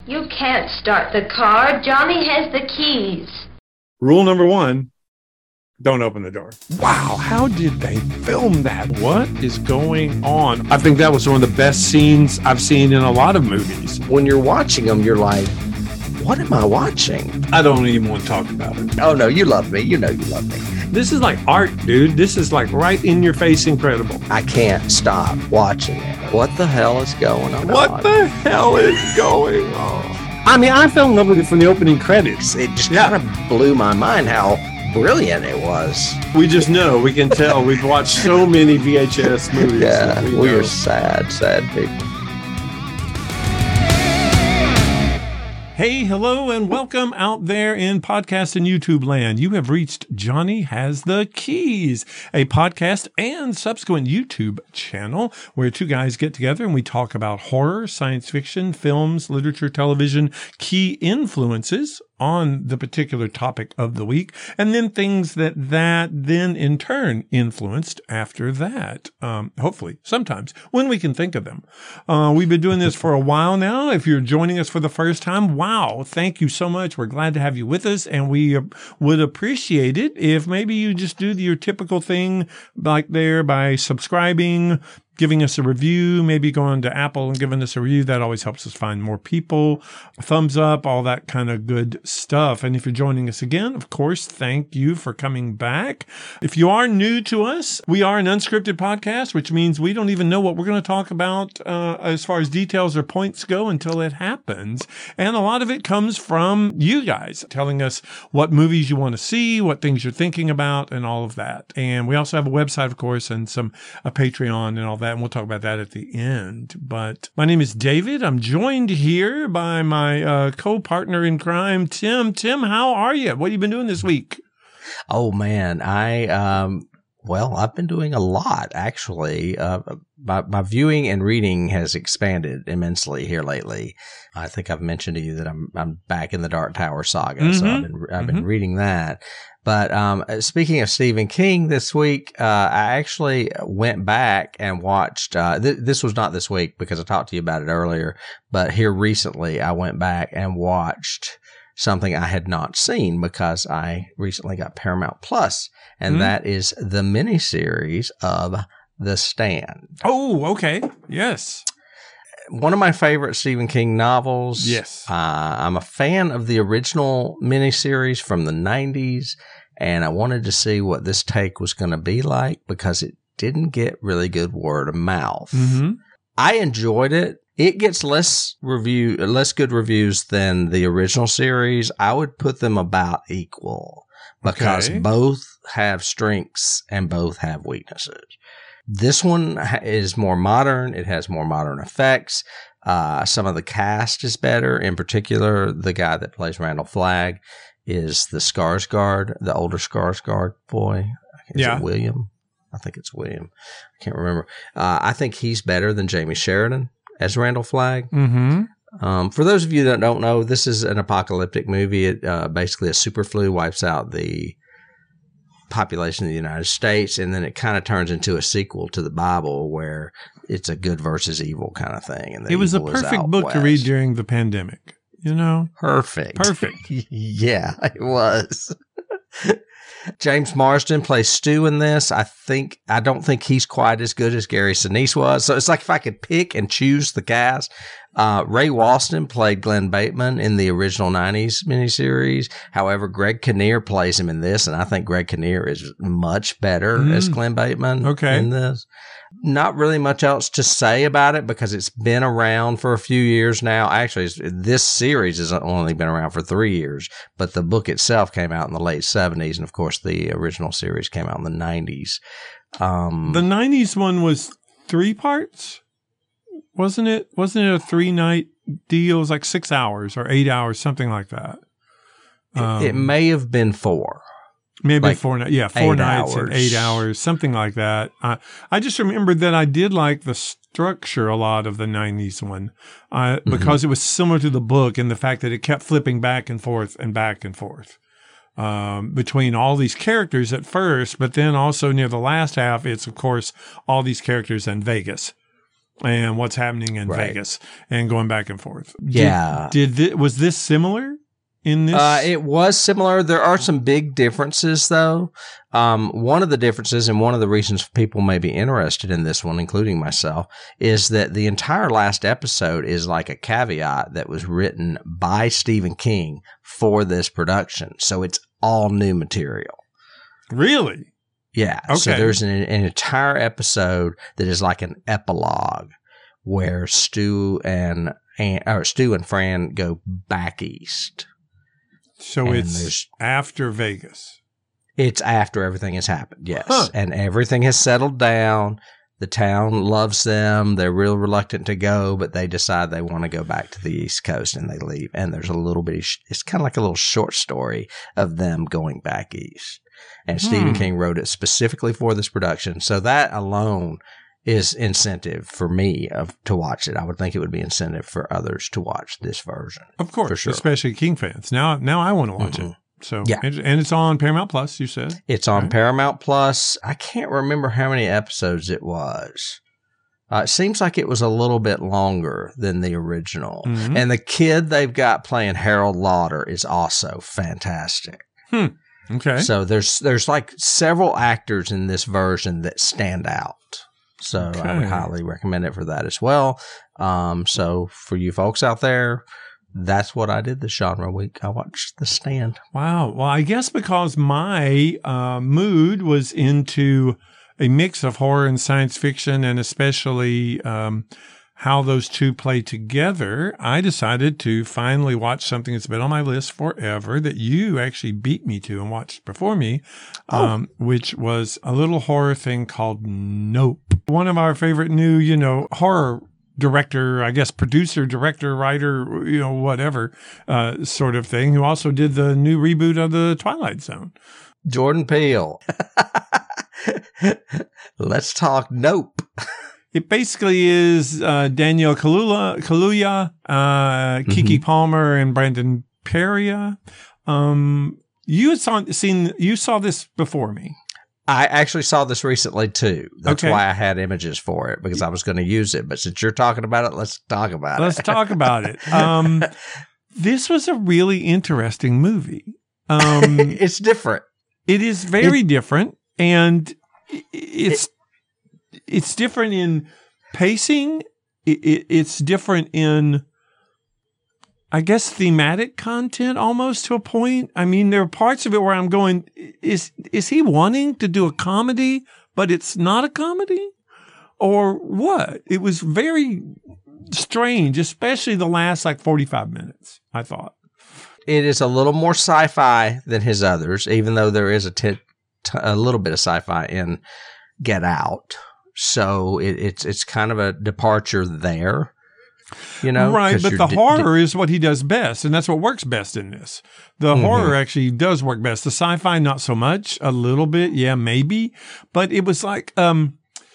You can't start the car. Johnny has the keys. Rule number 1, don't open the door. Wow, how did they film that? What is going on? I think that was one of the best scenes I've seen in a lot of movies. When you're watching them, you're like, what am I watching? I don't even want to talk about it. Oh, no, you love me. You know you love me. This is like art, dude. This is like right in your face incredible. I can't stop watching it. What the hell is going on? What the hell is going on? I mean, I fell in love with it from the opening credits. It just kind of blew my mind how brilliant it was. We just know, we can tell. We've watched so many VHS movies. Yeah, we are sad people. Hey, hello, and welcome out there in podcast and YouTube land. You have reached Johnny Has the Keys, a podcast and subsequent YouTube channel where two guys get together and we talk about horror, science fiction, films, literature, television, key influences on the particular topic of the week, and then things that then in turn influenced after that. Hopefully, sometimes, when we can think of them. We've been doing this for a while now. If you're joining us for the first time, wow, thank you so much. We're glad to have you with us, and we would appreciate it if maybe you just do your typical thing like there by subscribing, giving us a review, maybe going to Apple and giving us a review. That always helps us find more people. A thumbs up, all that kind of good stuff. And if you're joining us again, of course, thank you for coming back. If you are new to us, we are an unscripted podcast, which means we don't even know what we're going to talk about as far as details or points go until it happens. And a lot of it comes from you guys telling us what movies you want to see, what things you're thinking about, and all of that. And we also have a website, of course, and a Patreon and all that. And we'll talk about that at the end. But my name is David. I'm joined here by my co-partner in crime, Tim. Tim, how are you? What have you been doing this week? Oh, man. I've been doing a lot, actually. My viewing and reading has expanded immensely here lately. I think I've mentioned to you that I'm back in the Dark Tower saga, so I've been reading that. But speaking of Stephen King, this week I actually went back and watched. This was not this week because I talked to you about it earlier, but here recently I went back and watched something I had not seen because I recently got Paramount Plus, and that is the miniseries of The Stand. Oh, okay. Yes. One of my favorite Stephen King novels. Yes. I'm a fan of the original miniseries from the 90s, and I wanted to see what this take was going to be like because it didn't get really good word of mouth. Mm-hmm. I enjoyed it. It gets less good reviews than the original series. I would put them about equal because both have strengths and both have weaknesses. This one is more modern. It has more modern effects. Some of the cast is better. In particular, the guy that plays Randall Flagg is the Skarsgård, the older Skarsgård boy. Is it William? I think it's William. I can't remember. I think he's better than Jamie Sheridan as Randall Flagg. Mm-hmm. For those of you that don't know, this is an apocalyptic movie. It basically a super flu wipes out the population of the United States, and then it kind of turns into a sequel to the Bible where it's a good versus evil kind of thing. And it was a perfect book to read during the pandemic, you know? Perfect. Yeah, it was. James Marsden plays Stu in this. I don't think he's quite as good as Gary Sinise was. So it's like if I could pick and choose the cast. Ray Walston played Glenn Bateman in the original 90s miniseries. However, Greg Kinnear plays him in this, and I think Greg Kinnear is much better as Glenn Bateman in this. Not really much else to say about it because it's been around for a few years now. Actually, this series has only been around for 3 years, but the book itself came out in the late 70s, and of course, the original series came out in the 90s. The 90s one was 3 parts? Wasn't it a 3-night deal? It was like 6 hours or 8 hours, something like that. It may have been 4. Maybe like 4 nights. Yeah, 4 nights and 8 hours, something like that. I just remembered that I did like the structure a lot of the 90s one because it was similar to the book and the fact that it kept flipping back and forth and back and forth between all these characters at first, but then also near the last half, it's, of course, all these characters in Vegas. and what's happening in Right. Vegas and going back and forth. Yeah. Was this similar in this? It was similar. There are some big differences, though. One of the differences, and one of the reasons people may be interested in this one, including myself, is that the entire last episode is like a caveat that was written by Stephen King for this production. So it's all new material. Really? Yeah. So Okay. there's an entire episode that is like an epilogue where Stu and Fran go back east. So And it's there's- after Vegas. It's after everything has happened, yes. Huh. And everything has settled down. The town loves them. They're real reluctant to go, but they decide they want to go back to the East Coast and they leave. And there's a little bit, it's kind of like a little short story of them going back east. And Stephen King wrote it specifically for this production. So that alone is incentive for me to watch it. I would think it would be incentive for others to watch this version. Of course, For sure. especially King fans. Now I want to watch it. So Yeah. and it's on Paramount Plus, you said. It's on Right. Paramount Plus. I can't remember how many episodes it was. It seems like it was a little bit longer than the original. Mhm. And the kid they've got playing Harold Lauder is also fantastic. Okay. So there's like several actors in this version that stand out. So I Okay. would highly recommend it for that as well. So for you folks out there, that's what I did this genre week. I watched The Stand. Wow. Well, I guess because my mood was into a mix of horror and science fiction, and especially how those two play together, I decided to finally watch something that's been on my list forever that you actually beat me to and watched before me, which was a little horror thing called Nope. One of our favorite new, horror director, I guess, producer, director, writer, whatever, sort of thing, who also did the new reboot of the Twilight Zone. Jordan Peele. Let's talk Nope. It basically is Daniel Kaluuya, Keke Palmer, and Brandon Perea. You saw this before me. I actually saw this recently too. That's Okay. why I had images for it, because I was going to use it. But since you're talking about it, let's talk about Let's it. talk about it. This was a really interesting movie. It's different. It is very different, and it's different in pacing. It's different in, I guess, thematic content almost to a point. I mean, there are parts of it where I'm going, is he wanting to do a comedy, but it's not a comedy? Or what? It was very strange, especially the last 45 minutes, I thought. It is a little more sci-fi than his others, even though there is a little bit of sci-fi in Get Out. So it's kind of a departure there, Right, 'cause but you're the horror is what he does best, and that's what works best in this. The horror actually does work best. The sci-fi, not so much. A little bit, yeah, maybe. But it was like, I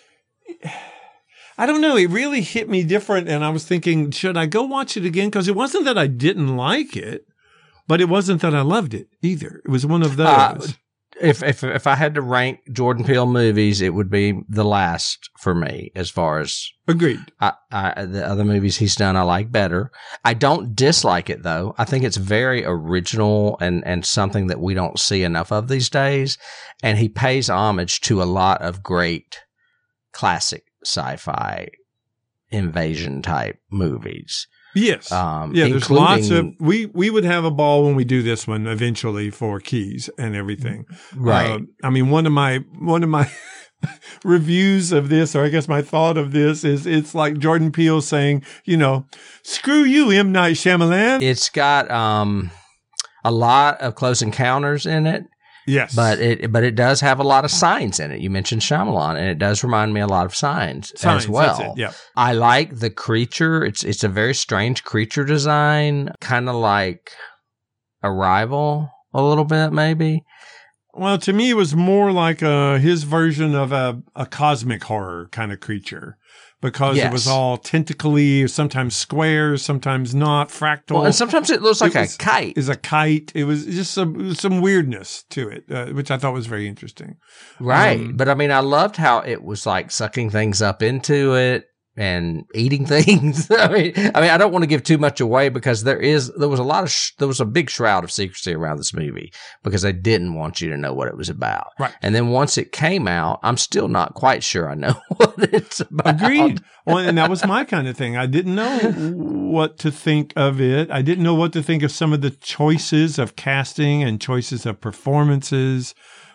don't know. It really hit me different, and I was thinking, should I go watch it again? Because it wasn't that I didn't like it, but it wasn't that I loved it either. It was one of those. If I had to rank Jordan Peele movies, it would be the last for me. As far as Agreed. the other movies he's done, I like better. I don't dislike it though. I think it's very original and something that we don't see enough of these days. And he pays homage to a lot of great classic sci-fi invasion type movies. Yes. There's lots of we would have a ball when we do this one eventually for Keys and everything. Right. I mean, one of my reviews of this, or I guess my thought of this, is it's like Jordan Peele saying, screw you, M. Night Shyamalan. It's got a lot of Close Encounters in it. Yes. But it does have a lot of signs in it. You mentioned Shyamalan, and it does remind me a lot of signs as well. That's it, yeah. I like the creature. It's a very strange creature design, kind of like Arrival a little bit, maybe. Well, to me, it was more like his version of a cosmic horror kind of creature, because it was all tentacly, sometimes square, sometimes not, fractal. Well, and sometimes it looks like a kite. Is a kite. It was just some weirdness to it, which I thought was very interesting. Right. But I mean, I loved how it was like sucking things up into it. and eating things. I mean, I don't want to give too much away because there was a big shroud of secrecy around this movie because they didn't want you to know what it was about. Right. And then once it came out, I'm still not quite sure I know what it's about. Agreed. Well, and that was my kind of thing. I didn't know what to think of it. I didn't know what to think of some of the choices of casting and choices of performances.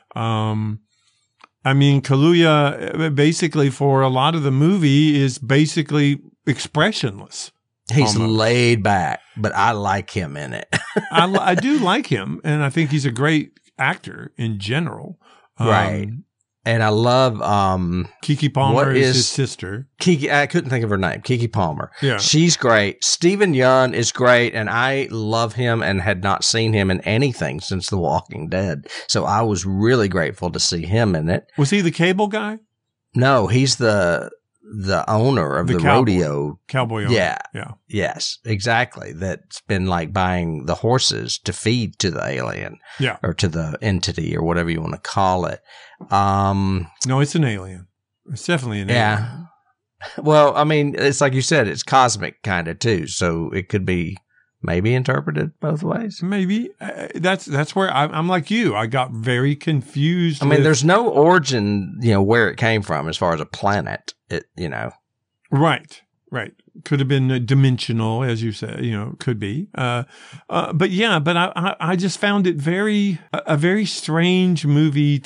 I mean, Kaluuya basically for a lot of the movie is basically expressionless. He's almost laid back, but I like him in it. I do like him, and I think he's a great actor in general. Right. And I love Keke Palmer is his sister. Keke, I couldn't think of her name. Keke Palmer. Yeah. She's great. Stephen Yeun is great, and I love him and had not seen him in anything since The Walking Dead. So I was really grateful to see him in it. Was he the cable guy? No, he's the owner of the rodeo. Cowboy owner. Yeah. Yeah. Yes, exactly. That's been like buying the horses to feed to the alien. Yeah. Or to the entity or whatever you want to call it. No, it's an alien. It's definitely an alien. Yeah. Well, I mean, it's like you said, it's cosmic kind of too. So it could be maybe interpreted both ways. Maybe. That's where I'm like you. I got very confused. I mean, there's no origin, where it came from as far as a planet, Right. Could have been dimensional, as you said, could be. But I just found it a very strange movie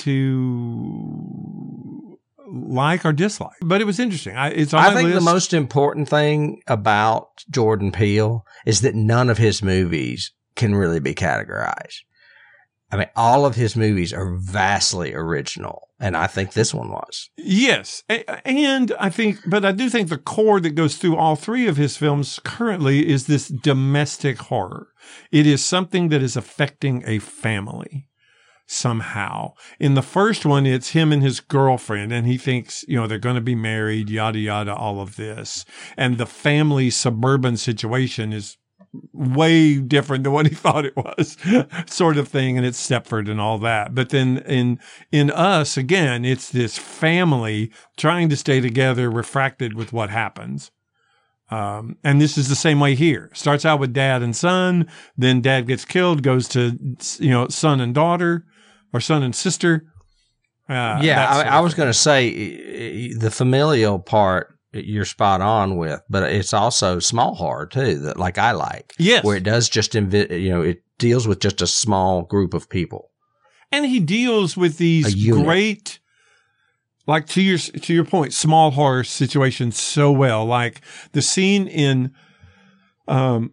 to like or dislike. But it was interesting. It's on my think list. the most important thing about Jordan Peele is that none of his movies can really be categorized. I mean, all of his movies are vastly original, and I think this one was. Yes, and I do think the core that goes through all three of his films currently is this domestic horror. It is something that is affecting a family somehow. In the first one, it's him and his girlfriend, and he thinks, they're going to be married, yada, yada, all of this. And the family suburban situation is way different than what he thought it was, sort of thing. And it's Stepford and all that. But then in Us, again, it's this family trying to stay together, refracted with what happens. And this is the same way here. Starts out with dad and son, then dad gets killed, goes to, son and daughter or son and sister. I was going to say the familial part you're spot on with, but it's also small horror too that like I like. Yes. Where it does just, it deals with just a small group of people. And he deals with these great, like to your point, small horror situations so well. Like the scene in, what's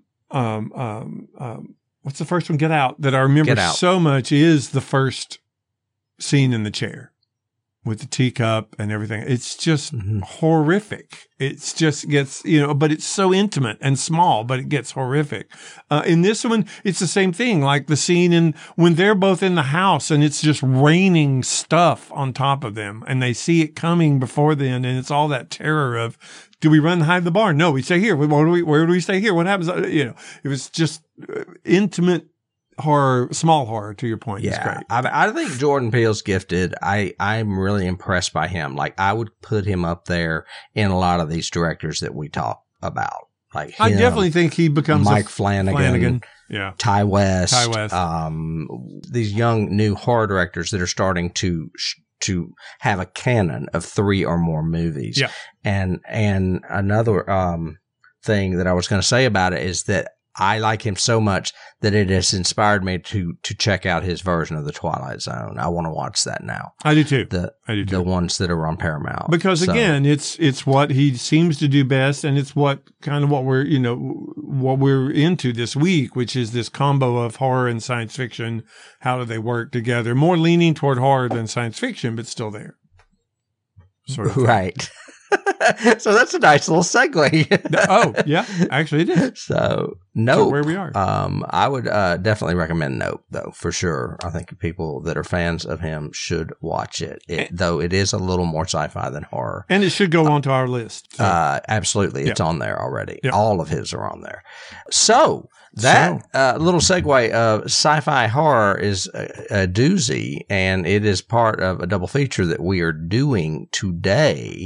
the first one? Get Out, that I remember so much is the first scene in the chair with the teacup and everything. It's just horrific. It's just gets, but it's so intimate and small, but it gets horrific. In this one, it's the same thing. Like the scene when they're both in the house and it's just raining stuff on top of them and they see it coming before then. And it's all that terror of, do we run and hide in the barn? No, we stay here. Where do we stay here? What happens? It was just intimate horror, small horror, to your point. Yeah, is great. I think Jordan Peele's gifted. I'm really impressed by him. Like I would put him up there in a lot of these directors that we talk about. Like him, I definitely think he becomes Mike Flanagan. Yeah. Ty West. These young new horror directors that are starting to have a canon of 3 or more movies. Yeah. And another thing that I was going to say about it is that I like him so much that it has inspired me to check out his version of The Twilight Zone. I want to watch that now. I do too. The ones that are on Paramount. Because again, it's what he seems to do best, and it's what we're into this week, which is this combo of horror and science fiction. How do they work together? More leaning toward horror than science fiction, but still there. Sort of right. So that's a nice little segue. Oh, yeah. Actually, it is. So, Nope. So where we are. I would definitely recommend Nope, though, for sure. I think people that are fans of him should watch it, though it is a little more sci-fi than horror. And it should go onto our list. So. Absolutely. It's on there already. Yep. All of his are on there. So that little segue of sci-fi horror is a doozy, and it is part of a double feature that we are doing today.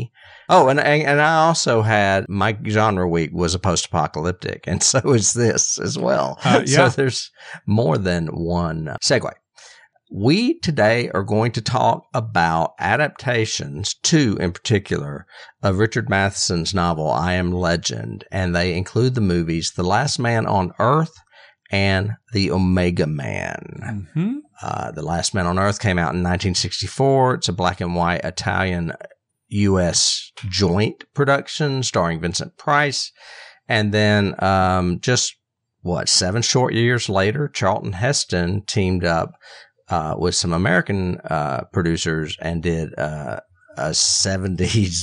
Oh, and I also had my genre week was a post-apocalyptic, and so is this as well. Yeah. So there's more than one segue. We today are going to talk about adaptations, two in particular, of Richard Matheson's novel, I Am Legend, and they include the movies The Last Man on Earth and The Omega Man. Mm-hmm. The Last Man on Earth came out in 1964. It's a black and white Italian-U.S. joint production starring Vincent Price. And then 7 short years later, Charlton Heston teamed up with some American producers and did a 70s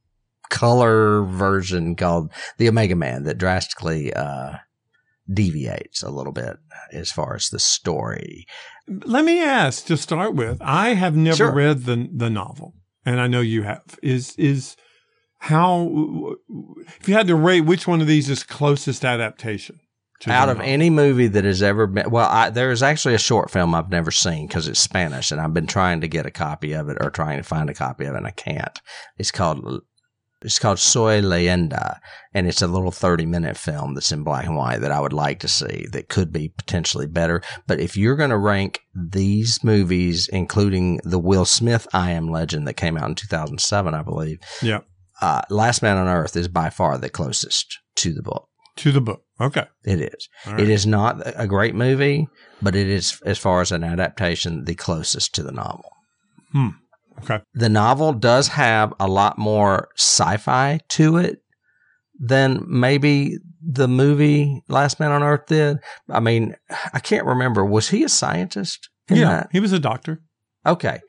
color version called The Omega Man that drastically deviates a little bit as far as the story. Let me ask to start with. I have never Sure. read the novel, and I know you have. Is how, if you had to rate which one of these is closest adaptation? Out of any movie that has ever been, there is actually a short film I've never seen because it's Spanish, and I've been trying to get a copy of it or trying to find a copy of it, and I can't. It's called Soy Leyenda, and it's a little 30-minute film that's in black and white that I would like to see that could be potentially better. But if you're going to rank these movies, including the Will Smith I Am Legend that came out in 2007, I believe, Yeah. Last Man on Earth is by far the closest to the book. To the book. Okay. It is. All right. It is not a great movie, but it is, as far as an adaptation, the closest to the novel. Okay. The novel does have a lot more sci-fi to it than maybe the movie Last Man on Earth did. I mean, I can't remember. Was he a scientist in Yeah. that? He was a doctor. Okay.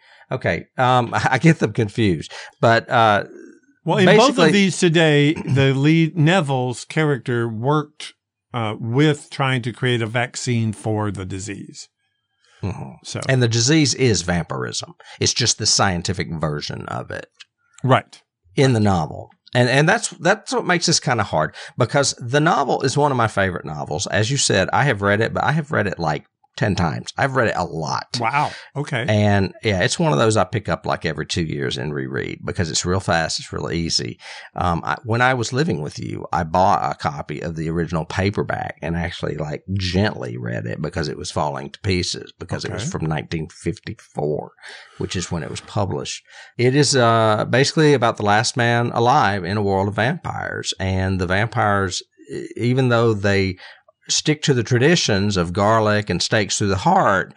I get them confused. But Well, in both basically- of these today, the lead Neville's character worked with trying to create a vaccine for the disease. Mhm. So And the disease is vampirism. It's just the scientific version of it right. in the novel. And that's what makes this kind of hard, because the novel is one of my favorite novels. As you said, I have read it, but I have read it like 10 times. I've read it a lot. Wow. Okay. And yeah, it's one of those I pick up like every 2 years and reread because it's real fast. It's real easy. When I was living with you, I bought a copy of the original paperback and actually like gently read it because it was falling to pieces because it was Okay. from 1954, which is when it was published. It is basically about the last man alive in a world of vampires. And the vampires, even though they stick to the traditions of garlic and stakes through the heart,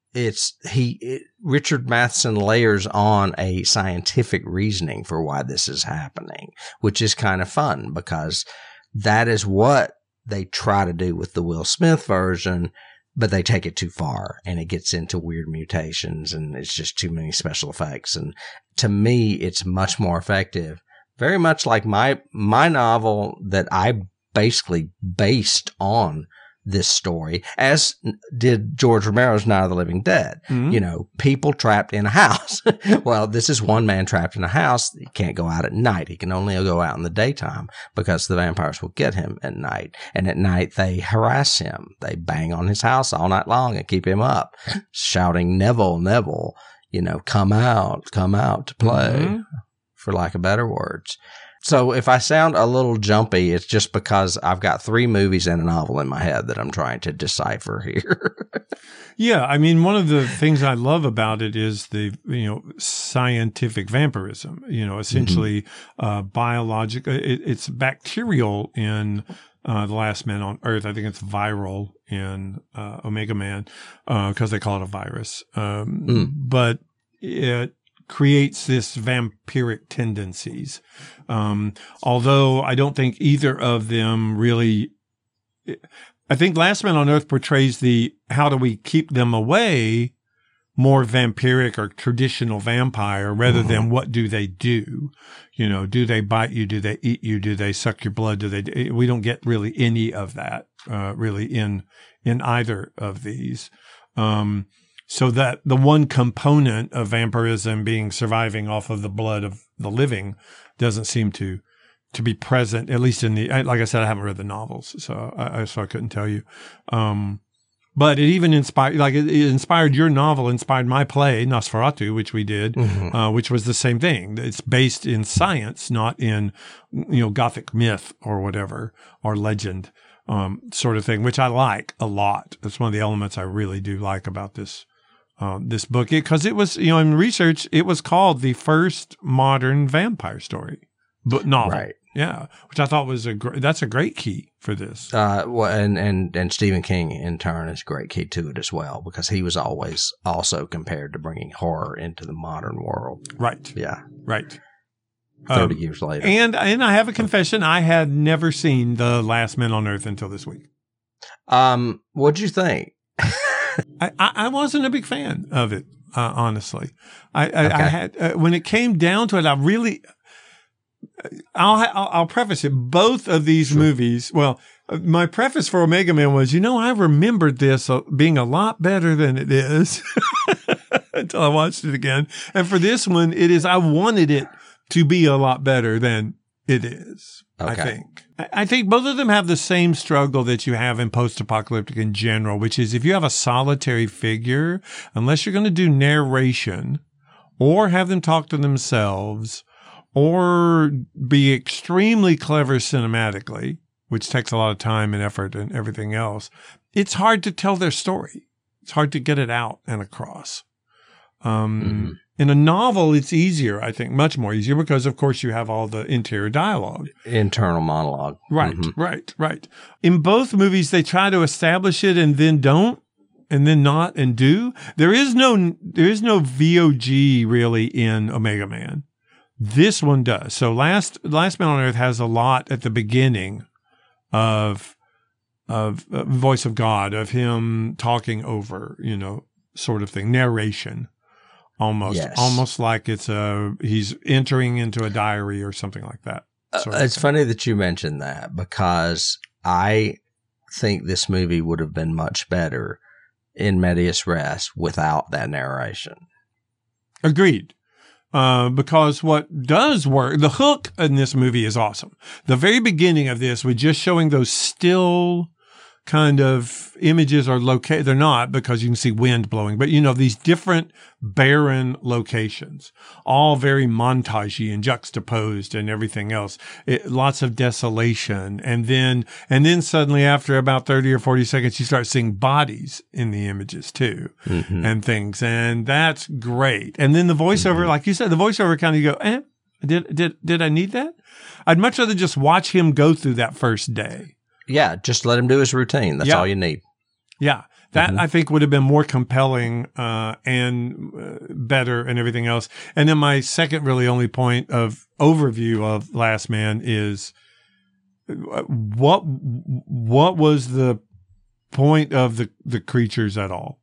Richard Matheson layers on a scientific reasoning for why this is happening, which is kind of fun because that is what they try to do with the Will Smith version, but they take it too far and it gets into weird mutations and it's just too many special effects. And to me, it's much more effective. Very much like my novel that I basically based on this story, as did George Romero's Night of the Living Dead. Mhm. You know, people trapped in a house. Well, this is one man trapped in a house. He can't go out at night. He can only go out in the daytime because the vampires will get him at night. And at night, they harass him. They bang on his house all night long and keep him up, shouting, Neville, Neville, come out to play, Mhm. for lack of better words. So if I sound a little jumpy, it's just because I've got 3 movies and a novel in my head that I'm trying to decipher here. Yeah, I mean, one of the things I love about it is the scientific vampirism. Essentially, biological. It's bacterial in The Last Man on Earth. I think it's viral in Omega Man because they call it a virus. But it creates this vampiric tendencies. Although I don't think either of them really. I think Last Man on Earth portrays the how do we keep them away more vampiric or traditional vampire rather than what do they do? Do they bite you? Do they eat you? Do they suck your blood? We don't get really any of that really in either of these. So that the one component of vampirism being surviving off of the blood of the living doesn't seem to be present, at least in like I said, I haven't read the novels, so I couldn't tell you. But it even inspired, like it inspired your novel, inspired my play, Nosferatu, which we did, which was the same thing. It's based in science, not in, Gothic myth or whatever, or legend, sort of thing, which I like a lot. That's one of the elements I really do like about this book. Because it was, in research, it was called the first modern vampire story novel. Right. Yeah, which I thought was that's a great key for this. Well, and Stephen King in turn is a great key to it as well, because he was always also compared to bringing horror into the modern world. Right. Yeah. Right. 30 years later. And I have a confession: I had never seen The Last Man on Earth until this week. What'd you think? I wasn't a big fan of it, honestly. I had when it came down to it, I really. I'll preface it. Both of these movies. Well, my preface for Omega Man was, I remembered this being a lot better than it is until I watched it again. And for this one, it is. I wanted it to be a lot better than it is. Okay. I think both of them have the same struggle that you have in post-apocalyptic in general, which is if you have a solitary figure, unless you're going to do narration or have them talk to themselves, or be extremely clever cinematically, which takes a lot of time and effort and everything else, it's hard to tell their story. It's hard to get it out and across. In a novel, it's easier, I think, much more easier, because, of course, you have all the interior dialogue. Internal monologue. Right, right. In both movies, they try to establish it and then don't, and then not and do. There is no VOG really in Omega Man. This one does. So Last Man on Earth has a lot at the beginning of voice of God, of him talking over, sort of thing, narration, almost like he's entering into a diary or something like that. It's funny that you mentioned that, because I think this movie would have been much better in medias res without that narration. Agreed. Because what does work, the hook in this movie is awesome. The very beginning of this, with just showing those still kind of images are located. They're not, because you can see wind blowing, but these different barren locations, all very montagey and juxtaposed and everything else. Lots of desolation. And then suddenly after about 30 or 40 seconds, you start seeing bodies in the images too, and things. And that's great. And then the voiceover, like you said, the voiceover kind of go, did I need that? I'd much rather just watch him go through that first day. Yeah, just let him do his routine. That's all you need. Yeah, that I think would have been more compelling and better and everything else. And then my second really only point of overview of Last Man is what was the point of the creatures at all?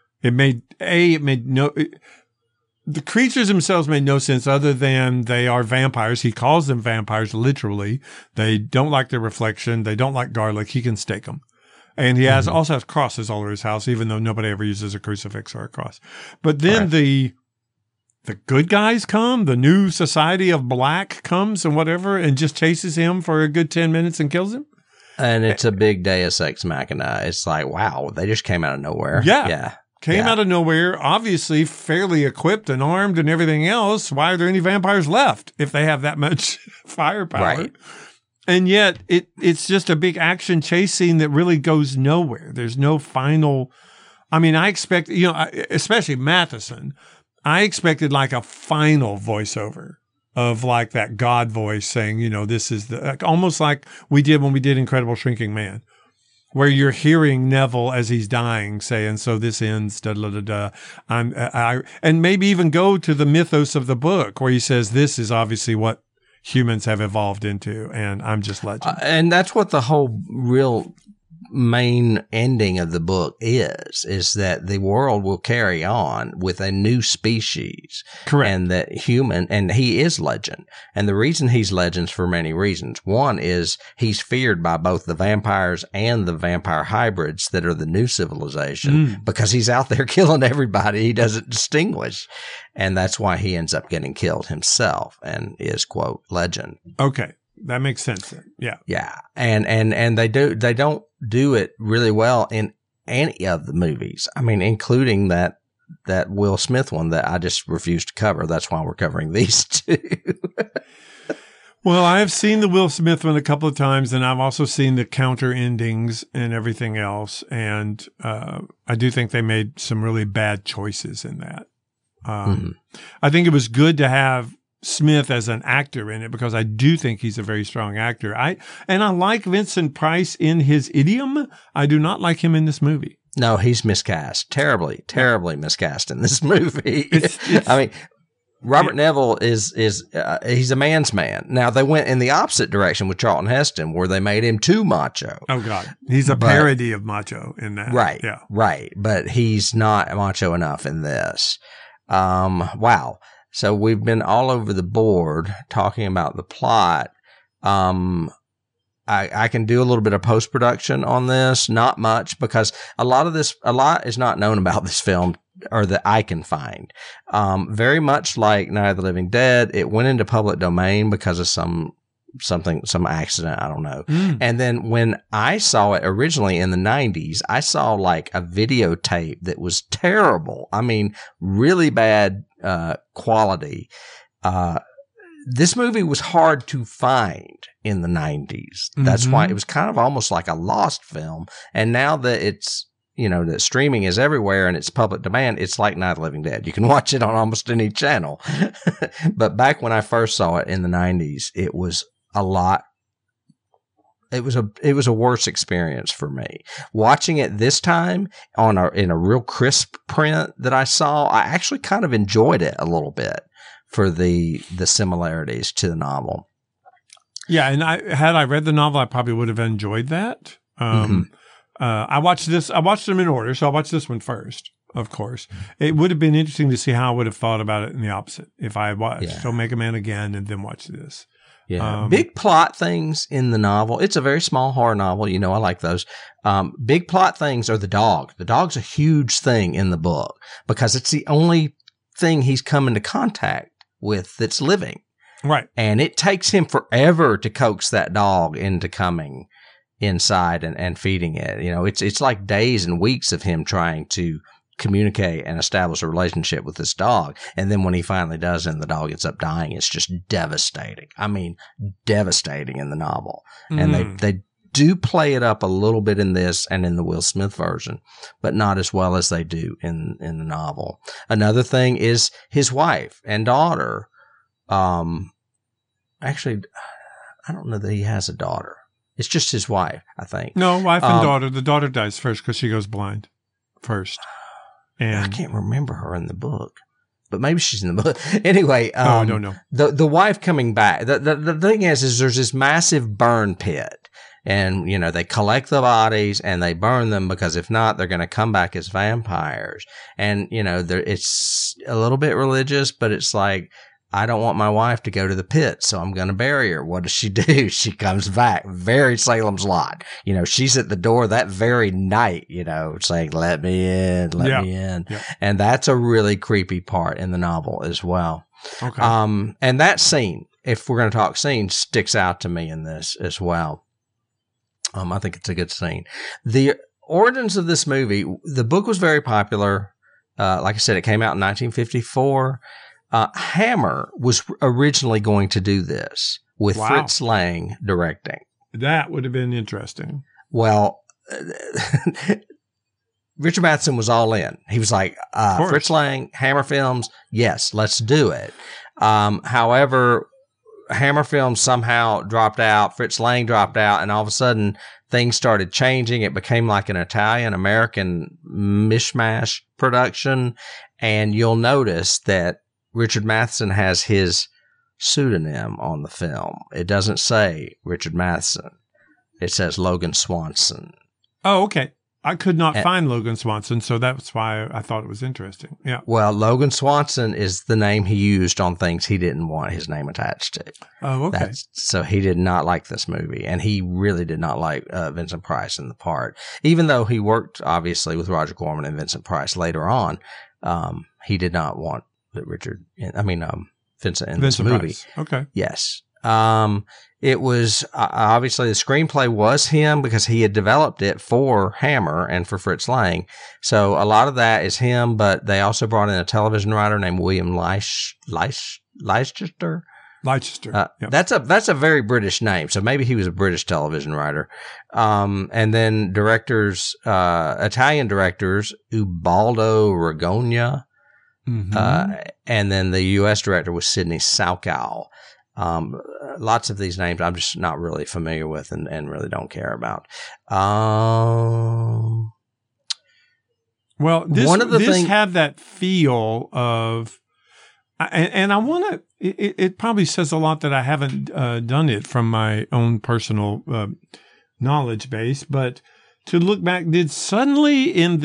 The creatures themselves made no sense other than they are vampires. He calls them vampires, literally. They don't like their reflection. They don't like garlic. He can stake them. And he also has crosses all over his house, even though nobody ever uses a crucifix or a cross. But then the good guys come, the new society of black comes and whatever, and just chases him for a good 10 minutes and kills him. And it's a big Deus Ex Machina. It's like, wow, they just came out of nowhere. Yeah. Came out of nowhere, obviously fairly equipped and armed and everything else. Why are there any vampires left if they have that much firepower? Right. And yet it's just a big action chase scene that really goes nowhere. There's no final. I mean, I expect, especially Matheson, I expected like a final voiceover of like that God voice saying, this is almost like we did when we did Incredible Shrinking Man, where you're hearing Neville as he's dying saying, so this ends, da-da-da-da. And maybe even go to the mythos of the book where he says, this is obviously what humans have evolved into, and I'm just legend. And that's what the whole real main ending of the book is that the world will carry on with a new species. Correct. And that and he is legend. And the reason he's legend is for many reasons. One is he's feared by both the vampires and the vampire hybrids that are the new civilization, because he's out there killing everybody. He doesn't distinguish. And that's why he ends up getting killed himself and is, quote, legend. Okay. That makes sense then. Yeah. Yeah. And they don't do it really well in any of the movies. I mean, including that Will Smith one that I just refused to cover. That's why we're covering these two. Well, I have seen the Will Smith one a couple of times, and I've also seen the counter endings and everything else. And I do think they made some really bad choices in that. I think it was good to have Smith as an actor in it because I do think he's a very strong actor. I like Vincent Price in his idiom. I do not like him in this movie. No, he's miscast. Terribly miscast in this movie. I mean, Robert Neville is he's a man's man. Now, they went in the opposite direction with Charlton Heston, where they made him too macho. Oh, God. He's a parody of macho in that. Right. Yeah. Right. But he's not macho enough in this. Wow. So we've been all over the board talking about the plot. I can do a little bit of post-production on this, not much, because a lot is not known about this film, or that I can find. Very much like Night of the Living Dead, it went into public domain because of some accident, I don't know. And then when I saw it originally in the 90s, I saw like a videotape that was terrible. I mean, really bad quality. This movie was hard to find in the 90s. That's why it was kind of almost like a lost film. And now that it's, that streaming is everywhere and it's public domain, it's like Night of the Living Dead. You can watch it on almost any channel. But back when I first saw it in the 90s, it was a lot. It was a worse experience for me. Watching it this time in a real crisp print that I saw, I actually kind of enjoyed it a little bit for the similarities to the novel. Yeah, and had I read the novel, I probably would have enjoyed that. I watched them in order, so I watched this one first, of course. It would have been interesting to see how I would have thought about it in the opposite if I had watched Omega Man again and then watched this. Yeah. Big plot things in the novel. It's a very small horror novel. I like those. Big plot things are the dog. The dog's a huge thing in the book because it's the only thing he's come into contact with that's living. Right. And it takes him forever to coax that dog into coming inside and feeding it. It's like days and weeks of him trying to communicate and establish a relationship with this dog. And then when he finally does and the dog ends up dying, it's just devastating. I mean, devastating in the novel. And they do play it up a little bit in this and in the Will Smith version, but not as well as they do in the novel. Another thing is his wife and daughter. Actually, I don't know that he has a daughter. It's just his wife, I think. No, wife and daughter. The daughter dies first because she goes blind first. And I can't remember her in the book, but maybe she's in the book. Anyway, I don't know. The wife coming back. The thing is there's this massive burn pit, and they collect the bodies and they burn them because if not, they're going to come back as vampires. And it's a little bit religious, but it's like, I don't want my wife to go to the pit, so I'm going to bury her. What does she do? She comes back. Very Salem's Lot. She's at the door that very night, saying, let me in, let me in. Yeah. And that's a really creepy part in the novel as well. Okay. And that scene, if we're going to talk scenes, sticks out to me in this as well. I think it's a good scene. The origins of this movie, the book was very popular. Like I said, it came out in 1954. Hammer was originally going to do this with Fritz Lang directing. That would have been interesting. Well, Richard Matheson was all in. He was like, Fritz Lang, Hammer Films, yes, let's do it. However, Hammer Films somehow dropped out, Fritz Lang dropped out, and all of a sudden things started changing. It became like an Italian-American mishmash production, and you'll notice that Richard Matheson has his pseudonym on the film. It doesn't say Richard Matheson. It says Logan Swanson. Oh, okay. I could not find Logan Swanson, so that's why I thought it was interesting. Yeah. Well, Logan Swanson is the name he used on things he didn't want his name attached to. Oh, okay. So he did not like this movie, and he really did not like Vincent Price in the part. Even though he worked, obviously, with Roger Corman and Vincent Price later on, he did not want Vincent in this movie. Price. Okay. Yes. It was obviously the screenplay was him because he had developed it for Hammer and for Fritz Lang. So a lot of that is him, but they also brought in a television writer named William Leicester. Leicester. Yep. That's a very British name. So maybe he was a British television writer. And then directors, Italian directors, Ubaldo Ragogna. And then the U.S. director was Sidney Salkow. Lots of these names I'm just not really familiar with and really don't care about. Well, this had that feel of, and I want to, it probably says a lot that I haven't done it from my own personal knowledge base, but to look back, did suddenly in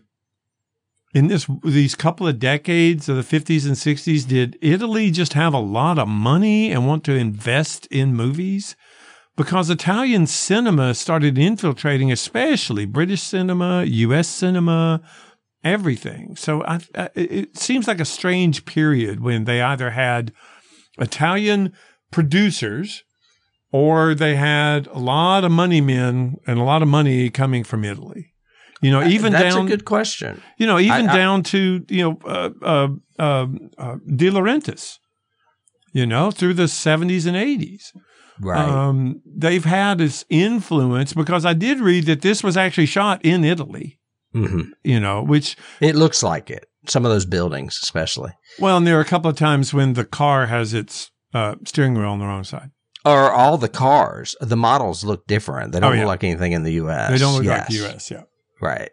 these couple of decades of the 50s and 60s, did Italy just have a lot of money and want to invest in movies? Because Italian cinema started infiltrating, especially British cinema, U.S. cinema, everything. So it seems like a strange period when they either had Italian producers or they had a lot of money men and a lot of money coming from Italy. You know, even that's down. a good question. You know, even down to De Laurentiis. You know, through the 70s and 80s, Right. They've had this influence because I did read that this was actually shot in Italy. Mm-hmm. You know, which It looks like it. Some of those buildings, especially. well, and there are a couple of times when the car has its steering wheel on the wrong side. Or all the cars, the models look different. They don't yeah. look like anything in the U.S. They don't look like Yes. the U.S. Yeah. Right.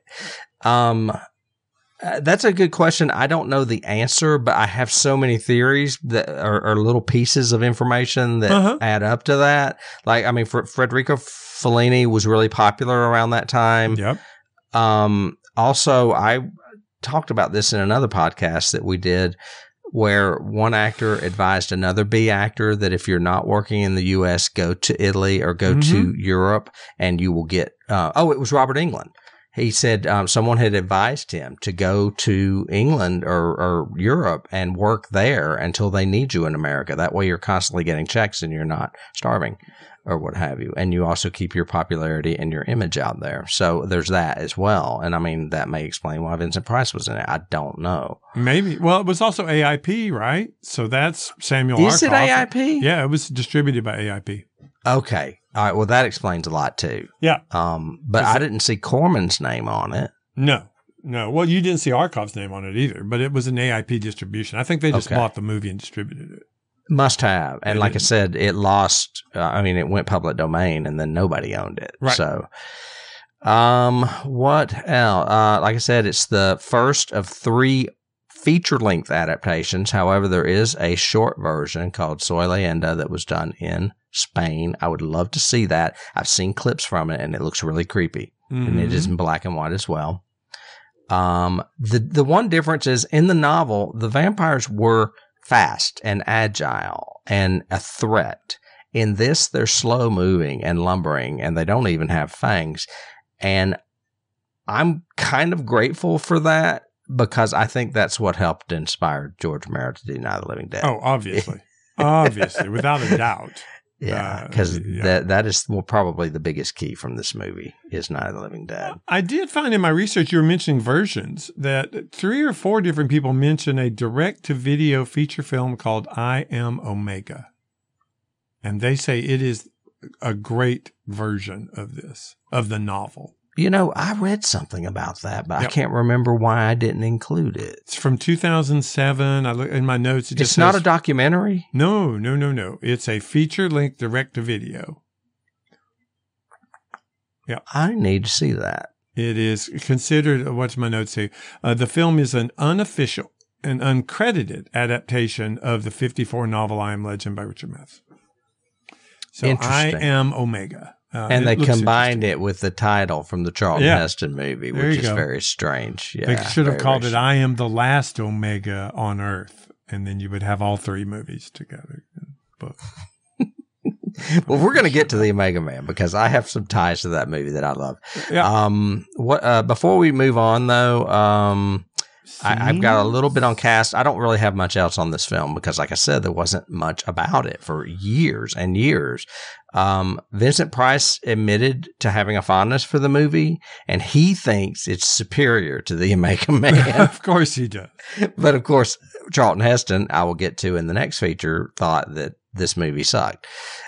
That's a good question. I don't know the answer, but I have so many theories that are little pieces of information that add up to that. Like, I mean, Federico Fellini was really popular around that time. Yep. Also, I talked about this in another podcast that we did where one actor advised another B actor that if you're not working in the U.S., go to Italy or go to Europe and you will get, it was Robert Englund. He said someone had advised him to go to England or Europe and work there until they need you in America. That way you're constantly getting checks and you're not starving or what have you. And you also keep your popularity and your image out there. So there's that as well. And I mean, that may explain why Vincent Price was in it. I don't know. Maybe. Well, it was also AIP, right? So that's Samuel Arkoff. Is it AIP? Yeah, it was distributed by AIP. Okay. All right. Well, that explains a lot too. Yeah. But I didn't see Corman's name on it. No. Well, you didn't see Arkoff's name on it either, but it was an AIP distribution. I think they just bought the movie and distributed it. Must have. And like I said, it lost, it went public domain and then nobody owned it. Right. So, what else? Like I said, it's the first of 3 feature-length adaptations. However, there is a short version called Soy Leyenda that was done in Spain. I would love to see that. I've seen clips from it and it looks really creepy. And it is in black and white as well. The one difference is in the novel, the vampires were fast and agile and a threat. In this, they're slow moving and lumbering and they don't even have fangs. And I'm kind of grateful for that because I think that's what helped inspire George Romero to do Night of the Living Dead. Oh, obviously. Obviously, without a doubt. Yeah, because that is probably the biggest key from this movie is Night of the Living Dead. I did find in my research, you were mentioning versions, that 3 or 4 different people mention a direct-to-video feature film called I Am Omega. And they say it is a great version of this, of the novel. You know, I read something about that, but I can't remember why I didn't include it. It's from 2007. I look in my notes. It just It's not says, a documentary? No. It's a feature-length direct-to-video. Yeah. I need to see that. It is considered, what's my notes say? The film is an unofficial and uncredited adaptation of the 54 novel I Am Legend by Richard Matheson. So I Am Omega. And they combined it with the title from the Charlton Heston movie, There which you is go. very strange. Yeah, They should have called it I Am the Last Omega on Earth. And then you would have all 3 movies together. But Well, we're going to get to the Omega Man because I have some ties to that movie that I love. Yeah. Before we move on, though, I've got a little bit on cast. I don't really have much else on this film because, like I said, there wasn't much about it for years and years. Vincent Price admitted to having a fondness for the movie, and he thinks it's superior to The Omega Man. Of course he does. But, of course, Charlton Heston, I will get to in the next feature, thought that this movie sucked.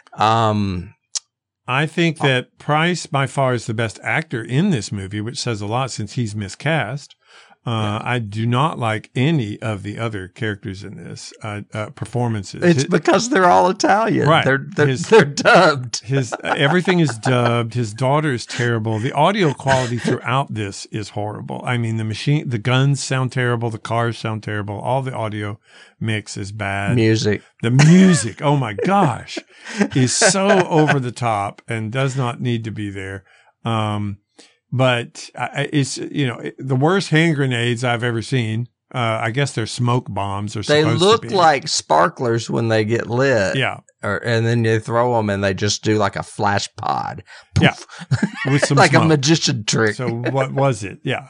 I think that Price, by far, is the best actor in this movie, which says a lot since he's miscast. I do not like any of the other characters in this performances. It's because they're all Italian. Right. They're dubbed. Everything is dubbed. His daughter is terrible. The audio quality throughout this is horrible. I mean, the guns sound terrible. The cars sound terrible. All the audio mix is bad. The music, oh my gosh, is so over the top and does not need to be there. But it's, the worst hand grenades I've ever seen. I guess they're smoke bombs. They look like sparklers when they get lit. Yeah. And then you throw them and they just do like a flash pod. Poof. Yeah. With some like smoke. A magician trick. So what was it? Yeah.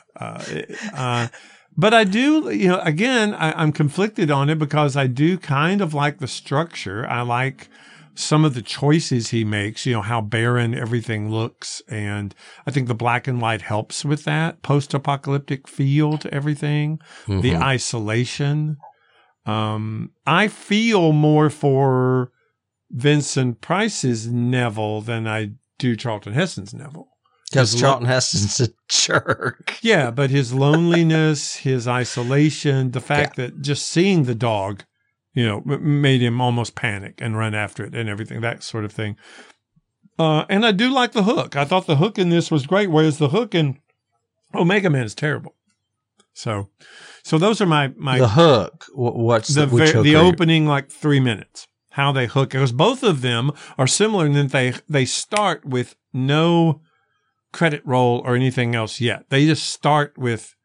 But I do, again, I'm conflicted on it because I do kind of like the structure. I like some of the choices he makes, how barren everything looks. And I think the black and white helps with that post-apocalyptic feel to everything, the isolation. I feel more for Vincent Price's Neville than I do Charlton Heston's Neville. Because Charlton Heston's a jerk. Yeah, but his loneliness, his isolation, the fact that just seeing the dog, made him almost panic and run after it and everything, that sort of thing. And I do like the hook. I thought the hook in this was great, whereas the hook in Omega Man is terrible. So those are my the hook. What's the opening 3 minutes? How they hook, because both of them are similar in that they start with no credit roll or anything else yet. They just start with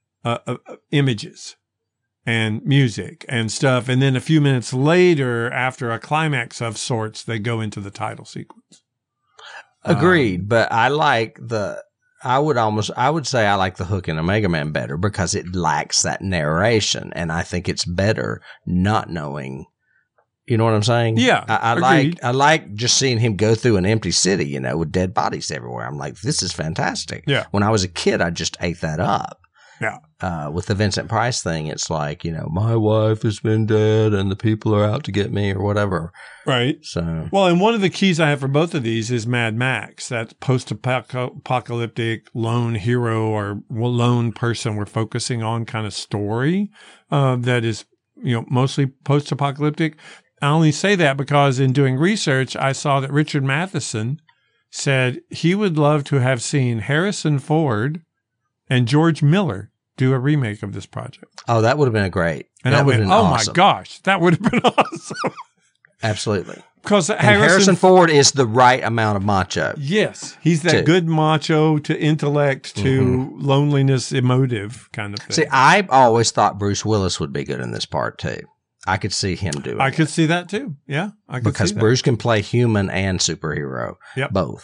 images and music and stuff. And then a few minutes later, after a climax of sorts, they go into the title sequence. Agreed. But I like I would say I like the hook in Omega Man better because it lacks that narration. And I think it's better not knowing. You know what I'm saying? Yeah. I like just seeing him go through an empty city, with dead bodies everywhere. I'm like, this is fantastic. Yeah. When I was a kid, I just ate that up. Yeah. With the Vincent Price thing, it's like, my wife has been dead and the people are out to get me or whatever. Right. So, well, and one of the keys I have for both of these is Mad Max, that post-apocalyptic lone hero or lone person we're focusing on kind of story that is, mostly post-apocalyptic. I only say that because in doing research, I saw that Richard Matheson said he would love to have seen Harrison Ford and George Miller do a remake of this project. Oh, that would have been great. And I went, awesome. My gosh, that would have been awesome. Absolutely. Because Harrison Ford is the right amount of macho. Yes. He's that good macho to intellect to loneliness, emotive kind of thing. See, I always thought Bruce Willis would be good in this part too. I could see him doing it. I could see that too. Yeah. Because Bruce can play human and superhero. Yep. Both.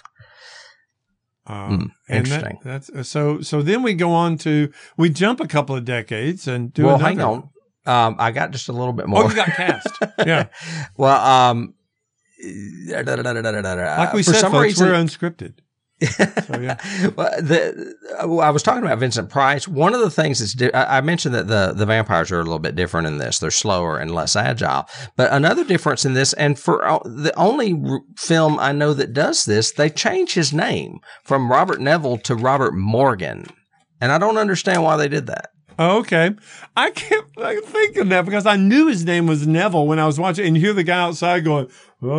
Interesting. So then we go on we jump a couple of decades and do another. Hang on. I got just a little bit more. Oh, you got cast. Yeah. Well, like we said, folks, we're unscripted. So, yeah. Well, I was talking about Vincent Price. One of the things that's I mentioned that the vampires are a little bit different in this. They're slower and less agile. But another difference in this, and for the only film I know that does this, they change his name from Robert Neville to Robert Morgan. And I don't understand why they did that. Oh, okay. I kept thinking that because I knew his name was Neville when I was watching, and you hear the guy outside going,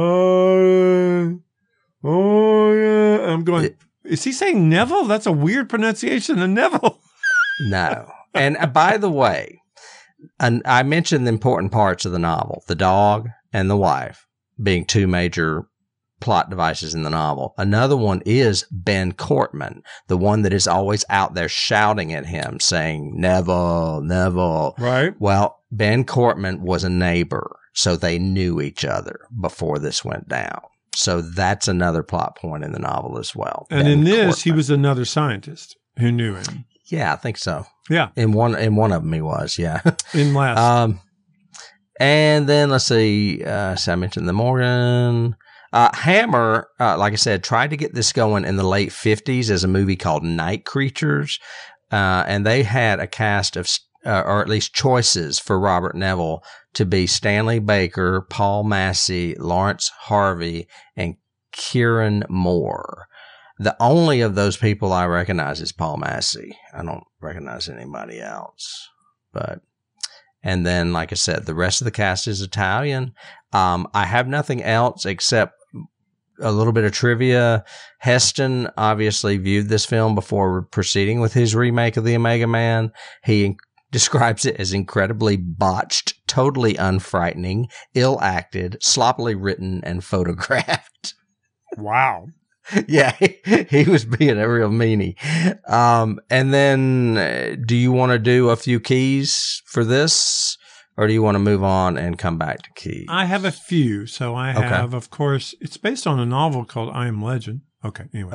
oh, yeah. I'm going, is he saying Neville? That's a weird pronunciation of Neville. No. And by the way, I mentioned the important parts of the novel, the dog and the wife being two major plot devices in the novel. Another one is Ben Cortman, the one that is always out there shouting at him, saying, Neville, Neville. Right. Well, Ben Cortman was a neighbor, so they knew each other before this went down. So that's another plot point in the novel as well. And in this, he was another scientist who knew him. Yeah, I think so. Yeah. In one of them he was, yeah. In last. And then let's see, so I mentioned the Morgan. Hammer, like I said, tried to get this going in the late 50s as a movie called Night Creatures. And they had a cast of, or at least choices for Robert Neville to be Stanley Baker, Paul Massey, Lawrence Harvey, and Kieran Moore. The only of those people I recognize is Paul Massey. I don't recognize anybody else. And then, like I said, the rest of the cast is Italian. I have nothing else except a little bit of trivia. Heston obviously viewed this film before proceeding with his remake of The Omega Man. He describes it as incredibly botched, totally unfrightening, ill-acted, sloppily written, and photographed. Wow. Yeah, he was being a real meanie. And then, do you want to do a few keys for this, or do you want to move on and come back to keys? I have a few. So I have, of course, it's based on a novel called I Am Legend. Okay, anyway.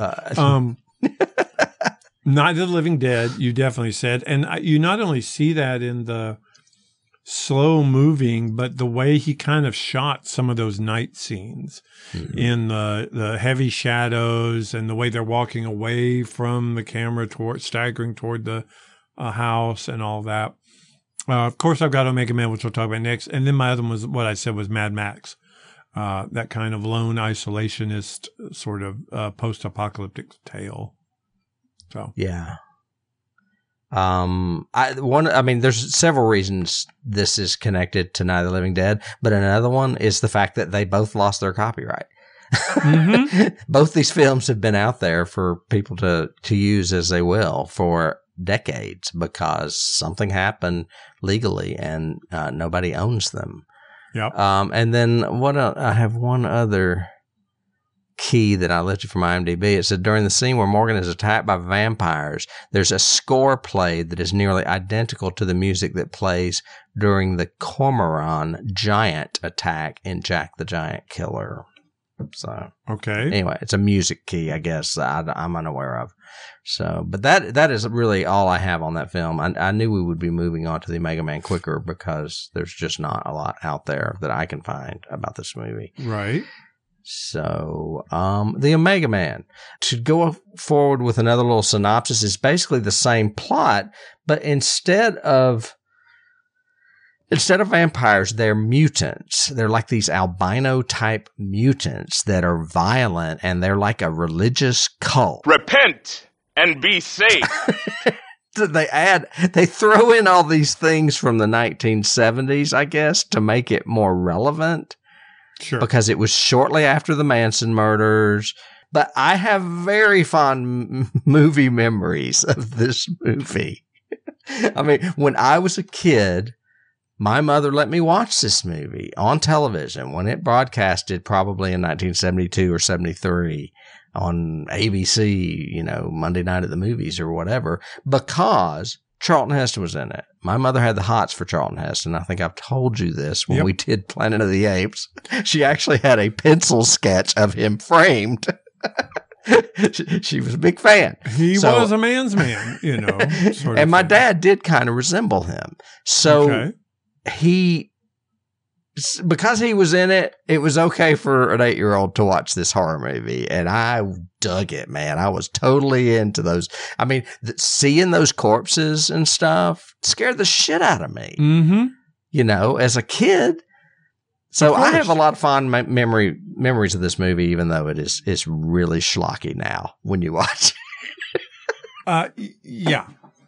Night of the Living Dead, you definitely said. And you not only see that in the slow moving, but the way he kind of shot some of those night scenes in the heavy shadows and the way they're walking away from the camera staggering toward the house and all that. Of course, I've got Omega Man, which we'll talk about next. And then my other one was what I said was Mad Max. That kind of lone isolationist sort of post-apocalyptic tale. So yeah. There's several reasons this is connected to Night of the Living Dead, but another one is the fact that they both lost their copyright. Mm-hmm. Both these films have been out there for people to use as they will for decades because something happened legally and nobody owns them. Yep. And then I have one other key that I lifted from IMDb. It said during the scene where Morgan is attacked by vampires, there's a score played that is nearly identical to the music that plays during the Cormoran giant attack in Jack the Giant Killer. So okay. Anyway, it's a music key, I guess I'm unaware of. So, but that is really all I have on that film. I knew we would be moving on to the Omega Man quicker because there's just not a lot out there that I can find about this movie. Right. So, the Omega Man, to go forward with another little synopsis, is basically the same plot, but instead of vampires, they're mutants. They're like these albino type mutants that are violent, and they're like a religious cult. Repent and be safe. They throw in all these things from the 1970s, I guess, to make it more relevant. Sure. Because it was shortly after the Manson murders. But I have very fond movie memories of this movie. I mean, when I was a kid, my mother let me watch this movie on television when it broadcasted probably in 1972 or 73 on ABC, Monday night at the movies or whatever, because Charlton Heston was in it. My mother had the hots for Charlton Heston. I think I've told you this when we did Planet of the Apes. She actually had a pencil sketch of him framed. She was a big fan. He was a man's man, sort of and my dad did kind of resemble him. So because he was in it, it was okay for an 8-year-old to watch this horror movie. And I dug it, man. I was totally into those. I mean, seeing those corpses and stuff scared the shit out of me, as a kid. So I have a lot of fond memories of this movie, even though it's really schlocky now when you watch it. Yeah.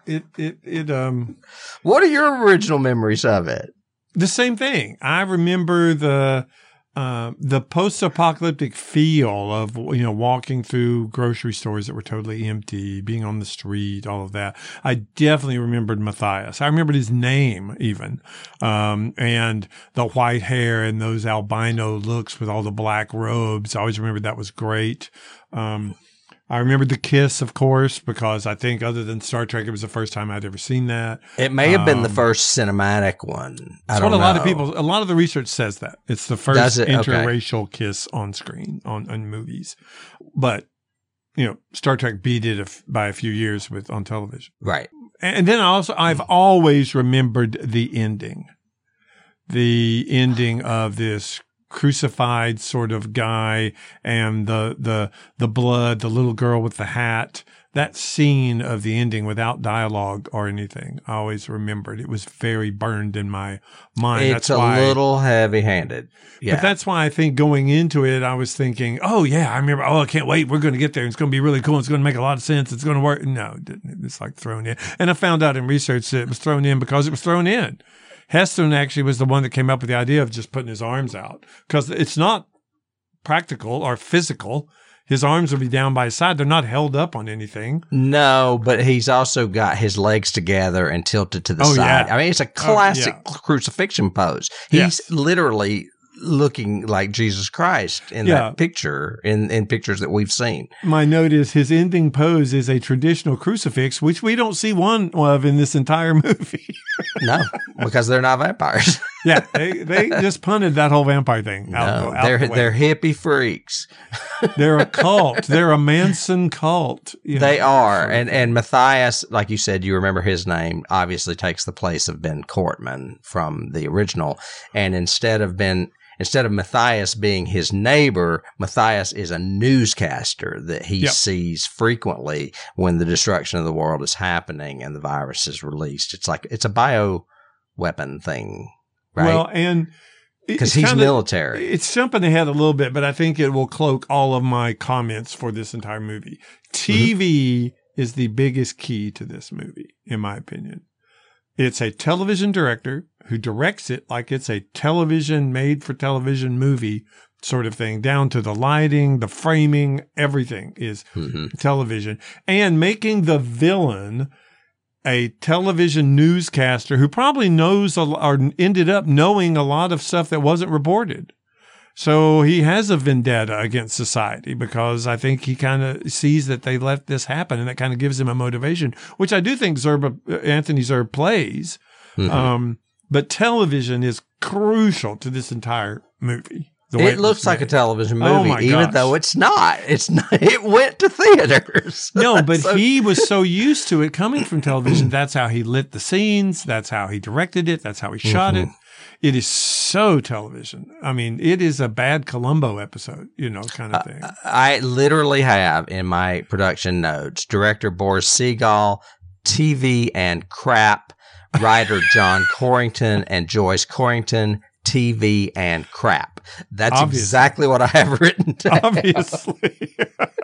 What are your original memories of it? The same thing. I remember the post-apocalyptic feel of walking through grocery stores that were totally empty, being on the street, all of that. I definitely remembered Matthias. I remembered his name even, and the white hair and those albino looks with all the black robes. I always remembered that was great. I remembered the kiss, of course, because I think other than Star Trek, it was the first time I'd ever seen that. It may have been the first cinematic one. I don't know. A lot of the research says that. It's the first interracial kiss on screen on movies. But, Star Trek beat it by a few years on television. Right. And then I've always remembered the ending of this crucified sort of guy and the blood, the little girl with the hat. That scene of the ending without dialogue or anything, I always remembered. It was very burned in my mind. It's a little heavy-handed. Yeah. But that's why I think going into it, I was thinking, oh, yeah, I remember, I can't wait. We're going to get there. It's going to be really cool. It's going to make a lot of sense. It's going to work. No, it didn't. It's like thrown in. And I found out in research that it was thrown in because it was thrown in. Heston actually was the one that came up with the idea of just putting his arms out because it's not practical or physical. His arms will be down by his side. They're not held up on anything. No, but he's also got his legs together and tilted to the side. Yeah. I mean, it's a classic crucifixion pose. He's literally looking like Jesus Christ in that picture, in pictures that we've seen. My note is his ending pose is a traditional crucifix, which we don't see one of in this entire movie. No, because they're not vampires. Yeah, they just punted that whole vampire thing out. They're hippie freaks. They're a cult. They're a Manson cult. They are. And Matthias, like you said, you remember his name, obviously takes the place of Ben Cortman from the original. And instead of Matthias being his neighbor, Matthias is a newscaster that he sees frequently when the destruction of the world is happening and the virus is released. It's a bioweapon thing, right? Well, and because he's military. It's jumping ahead a little bit, but I think it will cloak all of my comments for this entire movie. TV is the biggest key to this movie, in my opinion. It's a television director who directs it like it's a television made for television movie sort of thing, down to the lighting, the framing, everything is television, and making the villain a television newscaster who probably knows or ended up knowing a lot of stuff that wasn't reported. So he has a vendetta against society because I think he kind of sees that they let this happen, and that kind of gives him a motivation, which I do think Anthony Zerbe plays. But television is crucial to this entire movie. It looks like a television movie, even though it's not. It's not. It went to theaters. No, but he was so used to it coming from television. That's how he lit the scenes. That's how he directed it. That's how he shot it. It is so television. I mean, it is a bad Columbo episode, kind of thing. I literally have in my production notes, director Boris Segal, TV and crap, writer John Corrington and Joyce Corrington, TV and crap. That's exactly what I have written down. Obviously.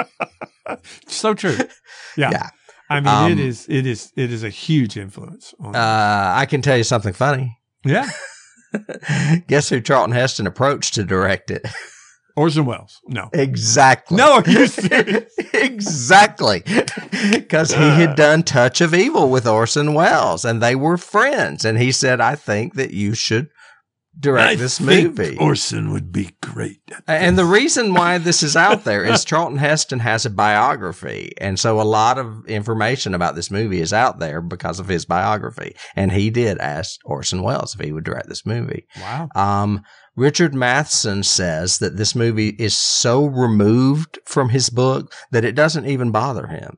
So true. Yeah. I mean, it is a huge influence on I can tell you something funny. Yeah. Guess who Charlton Heston approached to direct it? Orson Welles. No. Exactly. No, are you serious? Exactly. Because he had done Touch of Evil with Orson Welles, and they were friends. And he said, I think that you should direct this movie. Orson would be great. And the reason why this is out there is Charlton Heston has a biography. And so a lot of information about this movie is out there because of his biography. And he did ask Orson Welles if he would direct this movie. Wow. Richard Matheson says that this movie is so removed from his book that it doesn't even bother him.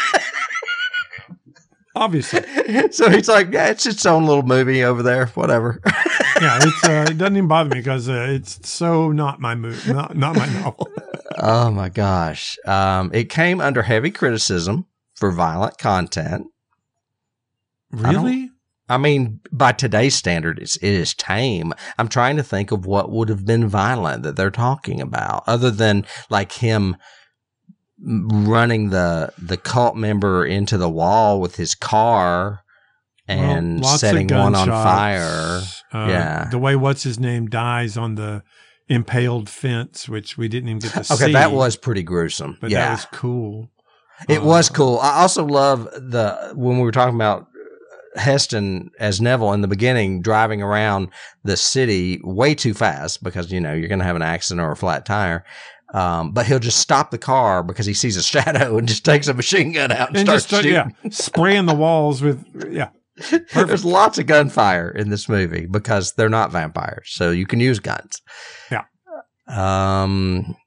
Obviously. So he's like, yeah, it's its own little movie over there, whatever. Yeah, it doesn't even bother me because it's so not my movie, not my novel. Oh my gosh. It came under heavy criticism for violent content. Really? I mean, by today's standard, it is tame. I'm trying to think of what would have been violent that they're talking about, other than like him running the cult member into the wall with his car and setting one on fire. The way what's his name dies on the impaled fence, which we didn't even get to see. Okay, that was pretty gruesome. But that was cool. It was cool. I also love when we were talking about Heston as Neville in the beginning, driving around the city way too fast because, you're going to have an accident or a flat tire. But he'll just stop the car because he sees a shadow and just takes a machine gun out and starts shooting. Spraying the walls with, Perfect. There's lots of gunfire in this movie because they're not vampires, so you can use guns. Yeah.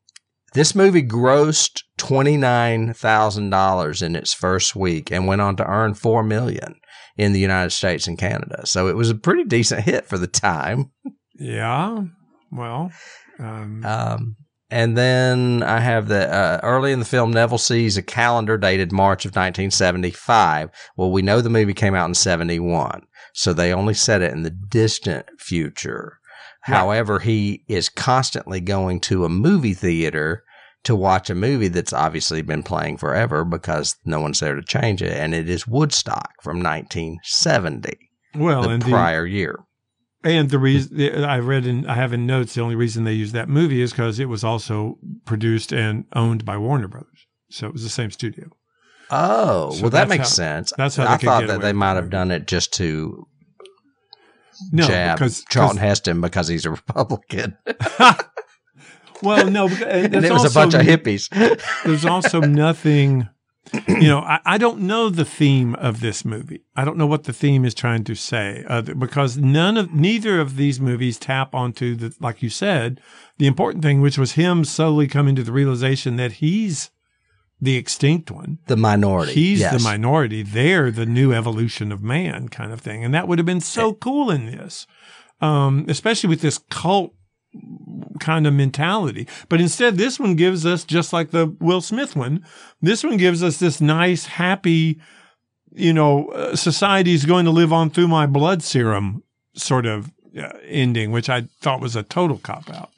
This movie grossed $29,000 in its first week and went on to earn $4 million in the United States and Canada. So it was a pretty decent hit for the time. Yeah. Well, and then I have the early in the film, Neville sees a calendar dated March of 1975. Well, we know the movie came out in 71, so they only set it in the distant future. Right. However, he is constantly going to a movie theater to watch a movie that's obviously been playing forever because no one's there to change it, and it is Woodstock from 1970, the prior year. And the reason I have in notes, the only reason they used that movie is because it was also produced and owned by Warner Brothers. So it was the same studio. Oh, so well, that makes sense. That's how I thought that they might have done it just to jab Charlton Heston because he's a Republican. Well, no. And it was a bunch of hippies. There's also nothing... I don't know the theme of this movie. I don't know what the theme is trying to say because neither of these movies tap onto like you said, the important thing, which was him slowly coming to the realization that he's the extinct one, the minority. He's the minority. They're the new evolution of man, kind of thing, and that would have been so cool in this, especially with this cult kind of mentality. But instead, this one gives us, just like the Will Smith one, this one gives us this nice, happy, society is going to live on through my blood serum sort of ending, which I thought was a total cop-out.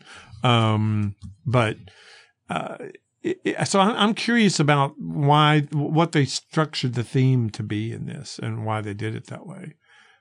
So I'm curious about what they structured the theme to be in this and why they did it that way.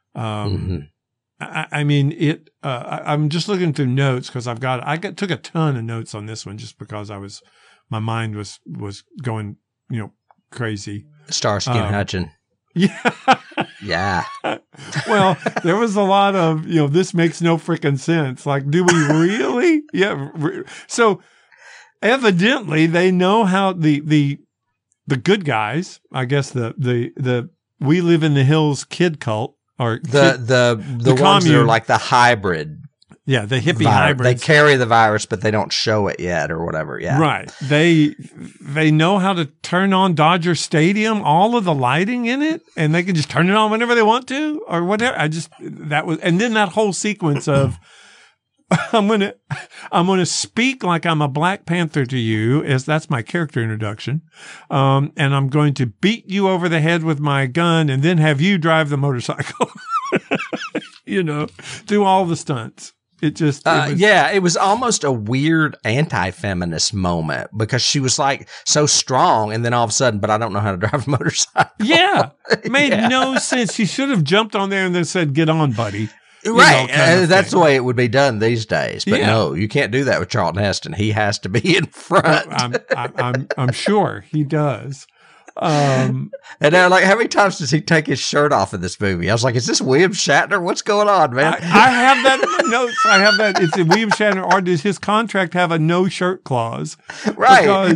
I mean, I'm just looking through notes because took a ton of notes on this one just because my mind was going, crazy. Starsky and Hutch. Yeah. Yeah. Well, there was a lot of, this makes no freaking sense. Like, do we really? Yeah. So evidently they know how the good guys, I guess the We Live in the Hills kid cult, or the ones that are like the hybrid. Yeah, the hippie hybrids. They carry the virus, but they don't show it yet or whatever. Yeah. Right. They know how to turn on Dodger Stadium, all of the lighting in it, and they can just turn it on whenever they want to or whatever. And then that whole sequence of I'm gonna speak like I'm a Black Panther to you, as that's my character introduction, and I'm going to beat you over the head with my gun, and then have you drive the motorcycle. Do all the stunts. It was almost a weird anti-feminist moment because she was like so strong, and then all of a sudden, but I don't know how to drive a motorcycle. Yeah, it made no sense. She should have jumped on there and then said, "Get on, buddy." Right. That's the way it would be done these days. But no, you can't do that with Charlton Heston. He has to be in front. I'm sure he does. And now, like, how many times does he take his shirt off in this movie? I was like, is this William Shatner? What's going on, man? I have that in my notes. I have that. It's William Shatner, or does his contract have a no shirt clause? Right.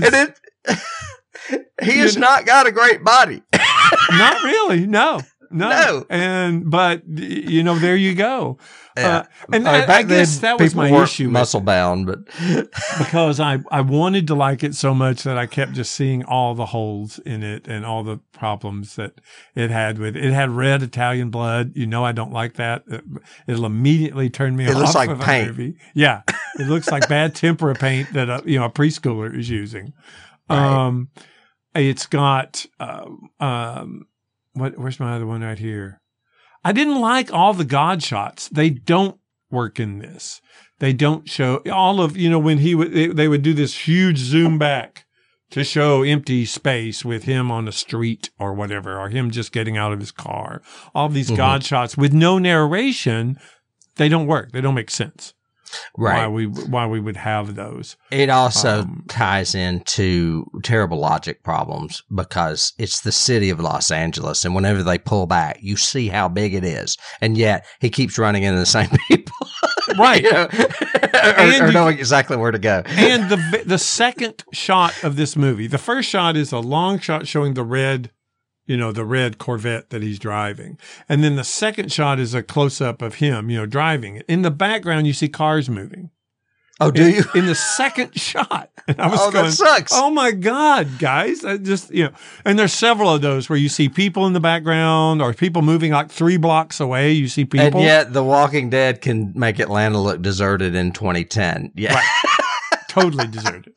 He has not got a great body. Not really. No. But there you go. Yeah. And I guess that was my issue. Muscle bound, but because I wanted to like it so much that I kept just seeing all the holes in it and all the problems that it had with it. It had red Italian blood. I don't like that. It'll immediately turn me off. It looks like of paint. A movie. Yeah, it looks like bad tempera paint that a preschooler is using. Right. It's got where's my other one right here? I didn't like all the God shots. They don't work in this. They don't show all of, when they would do this huge zoom back to show empty space with him on the street or whatever, or him just getting out of his car. All these God shots with no narration, they don't work. They don't make sense. Right. Why we would have those. It also ties into terrible logic problems because it's the city of Los Angeles, and whenever they pull back, you see how big it is, and yet he keeps running into the same people. Right. or knowing exactly where to go. And the second shot of this movie, the first shot is a long shot showing the red Corvette that he's driving. And then the second shot is a close-up of him, driving it. In the background, you see cars moving. Oh, do you? In the second shot. And I was Oh, going, that sucks. oh my God, guys. I just, and there's several of those where you see people in the background or people moving like 3 blocks away. You see people. And yet The Walking Dead can make Atlanta look deserted in 2010. Yeah. Right. Totally deserted.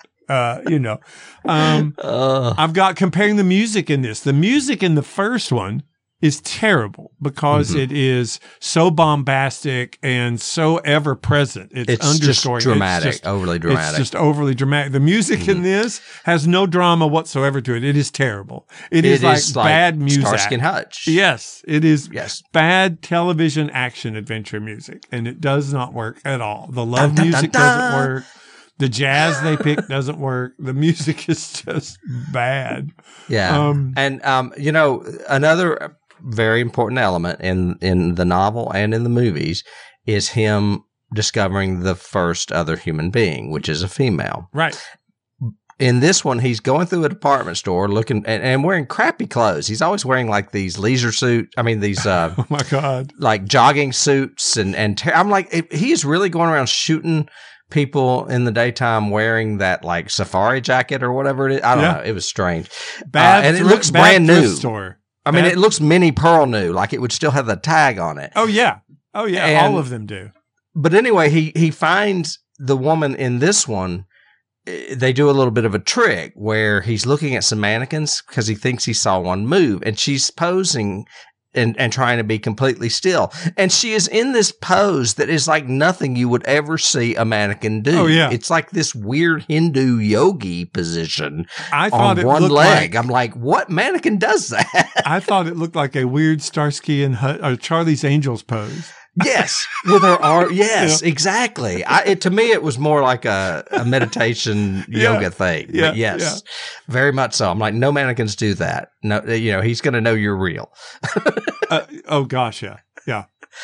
I've got comparing the music in this. The music in the first one is terrible because it is so bombastic and so ever present. It's underscoring. Just dramatic, overly dramatic. It's just overly dramatic. The music in this has no drama whatsoever to it. It is terrible. It is like bad music. Starsky and Hutch. Yes, it is Yes. bad television action adventure music, and it does not work at all. The love music doesn't work. The jazz they pick doesn't work. The music is just bad. Yeah. Another very important element in the novel and in the movies is him discovering the first other human being, which is a female. Right. In this one, he's going through a department store looking and wearing crappy clothes. He's always wearing like these leisure suit. I mean, these, oh my God, like jogging suits. I'm like, he is really going around shooting people in the daytime wearing that like safari jacket or whatever it is. I don't know. It was strange. And it looks brand new. Store. I mean, it looks mini pearl new, like it would still have the tag on it. Oh yeah. All of them do. But anyway, he finds the woman in this one. They do a little bit of a trick where he's looking at some mannequins because he thinks he saw one move, and she's posing and trying to be completely still. And she is in this pose that is like nothing you would ever see a mannequin do. Oh, yeah. It's like this weird Hindu yogi position I thought on it one looked leg. like, I'm like, what mannequin does that? I thought it looked like a weird Starsky and Hutch or Charlie's Angels pose. Yes, with her arm. Yes, exactly. To me, it was more like a meditation yoga thing. Yeah, But yes, very much so. I'm like, no mannequins do that. No, he's going to know you're real. Oh gosh, yeah.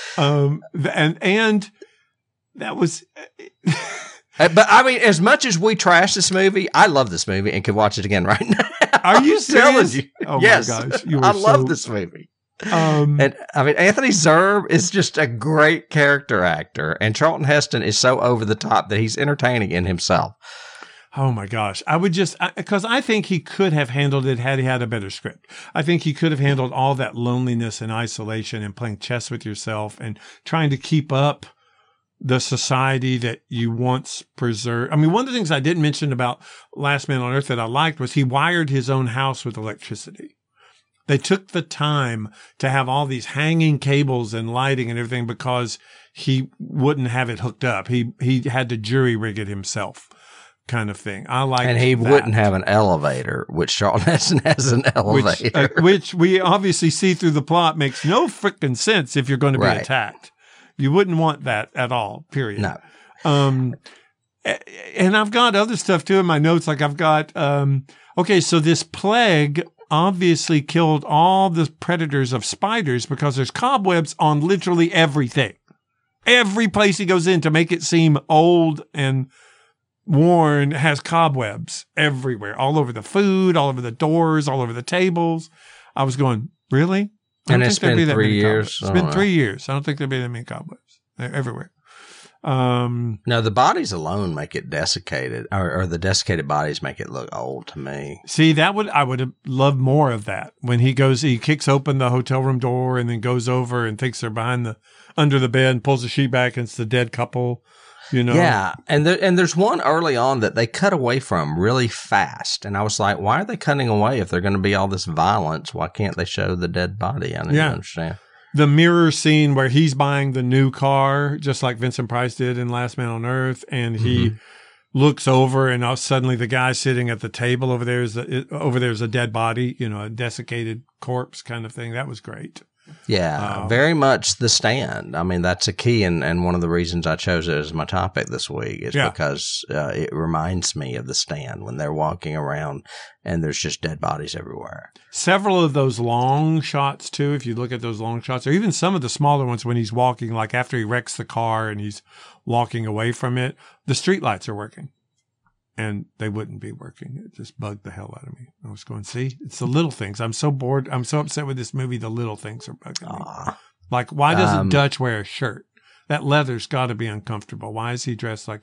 And that was. But I mean, as much as we trash this movie, I love this movie and could watch it again right now. Are you telling serious? you? Oh yes, my gosh, you I were love this movie. And I mean, Anthony Zerbe is just a great character actor, and Charlton Heston is so over the top that he's entertaining in himself. Oh my gosh. I would because I think he could have handled it had he had a better script. I think he could have handled all that loneliness and isolation and playing chess with yourself and trying to keep up the society that you once preserved. I mean, one of the things I didn't mention about Last Man on Earth that I liked was he wired his own house with electricity. They took the time to have all these hanging cables and lighting and everything because he wouldn't have it hooked up. He had to jury rig it himself, kind of thing. I like, and he wouldn't have an elevator, which Charlton Heston has an elevator, which we obviously see through the plot makes no freaking sense if you're going to be attacked. You wouldn't want that at all. Period. No. And I've got other stuff too in my notes. Like I've got okay, so this plague obviously killed all the predators of spiders because there's cobwebs on literally everything. Every place he goes in to make it seem old and worn has cobwebs everywhere, all over the food, all over the doors, all over the tables. I was going, really? And it's been 3 years. It's been 3 years. I don't think there'd be that many cobwebs. They're everywhere. No, the bodies alone make it desiccated, or the desiccated bodies make it look old to me. See, I would have loved more of that. When he kicks open the hotel room door and then goes over and thinks they're under the bed and pulls the sheet back and it's the dead couple, Yeah, and there's one early on that they cut away from really fast, and I was like, why are they cutting away if they're going to be all this violence? Why can't they show the dead body? I don't understand. The mirror scene where he's buying the new car, just like Vincent Price did in Last Man on Earth, and he looks over, and suddenly the guy sitting at the table over there is a dead body, a desiccated corpse kind of thing. That was great. Yeah, very much The Stand. I mean, that's a key, and one of the reasons I chose it as my topic this week is because it reminds me of The Stand when they're walking around and there's just dead bodies everywhere. Several of those long shots, too, if you look at those long shots, or even some of the smaller ones when he's walking, like after he wrecks the car and he's walking away from it, the streetlights are working. And they wouldn't be working. It just bugged the hell out of me. I was going, see, it's the little things. I'm so bored. I'm so upset with this movie. The little things are bugging me. Like, why doesn't Dutch wear a shirt? That leather's got to be uncomfortable. Why is he dressed like a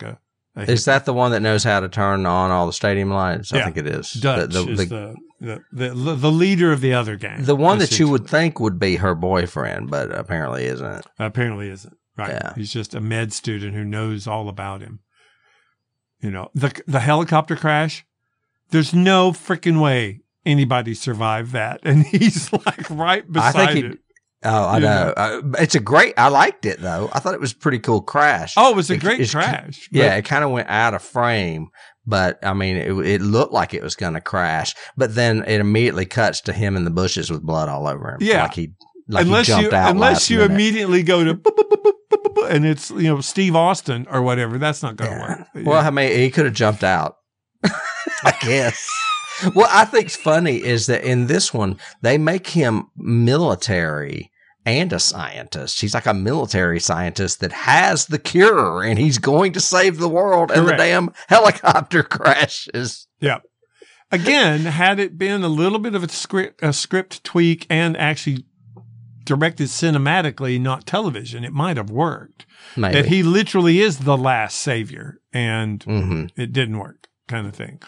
Is that the one that knows how to turn on all the stadium lights? I think it is. Dutch is the leader of the other gang. The one that you would think would be her boyfriend, but apparently isn't. Apparently isn't. Right. Yeah. He's just a med student who knows all about him. You know, the helicopter crash, there's no freaking way anybody survived that. And he's like right beside it. Oh, I know. It's I liked it though. I thought it was a pretty cool crash. Oh, it was a great crash. Yeah, it kind of went out of frame, but I mean, it looked like it was going to crash, but then it immediately cuts to him in the bushes with blood all over him. Yeah. Like he jumped out. Unless you immediately go to boop, boop, boop, boop, boop, boop, and it's, you know, Steve Austin or whatever. That's not going to work. Yeah. Well, I mean, he could have jumped out, I guess. What I think's funny is that in this one, they make him military and a scientist. He's like a military scientist that has the cure and he's going to save the world. And the damn helicopter crashes. Yeah. Again, had it been a little bit of a script tweak and actually directed cinematically, not television, it might have worked. Maybe. That he literally is the last savior and it didn't work kind of thing.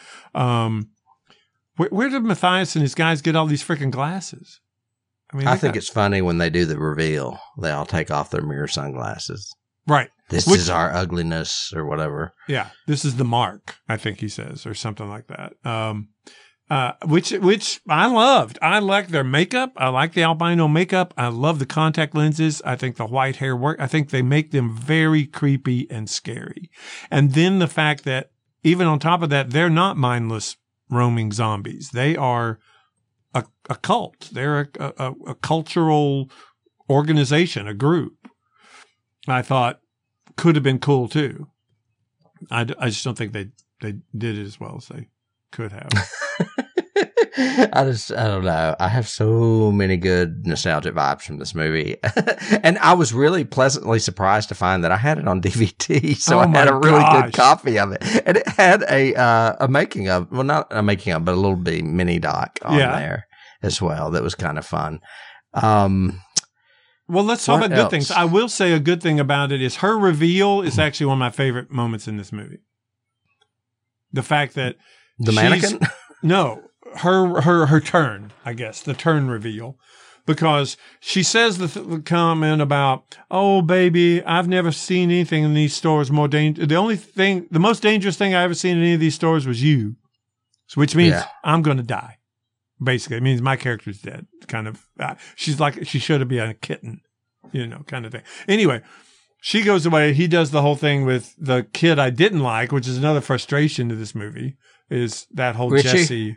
Where did Matthias and his guys get all these freaking glasses? I mean, I think it's funny when they do the reveal. They all take off their mirror sunglasses. Right. This is our ugliness or whatever. Yeah. This is the mark, I think he says, or something like that. Which I loved. I like their makeup. I like the albino makeup. I love the contact lenses. I think the white hair work. I think they make them very creepy and scary. And then the fact that even on top of that, they're not mindless roaming zombies. They are a cult. They're a cultural organization, a group. I thought could have been cool too. I just don't think they did it as well as they could have. I don't know. I have so many good nostalgic vibes from this movie. And I was really pleasantly surprised to find that I had it on DVD. So I had a really good copy of it. And it had a making of, well, not a making of, but a little bitty mini doc on there as well. That was kind of fun. Well, let's talk about good things. I will say a good thing about it is her reveal is actually one of my favorite moments in this movie. The fact that the mannequin? No. Her turn, I guess, the turn reveal, because she says the comment about, oh, baby, I've never seen anything in these stores more dangerous. The most dangerous thing I ever seen in any of these stores was you. So, which means I'm going to die. Basically, it means my character's dead. Kind of, she's like, she should have been a kitten, you know, kind of thing. Anyway, she goes away. He does the whole thing with the kid I didn't like, which is another frustration to this movie, is that whole Richie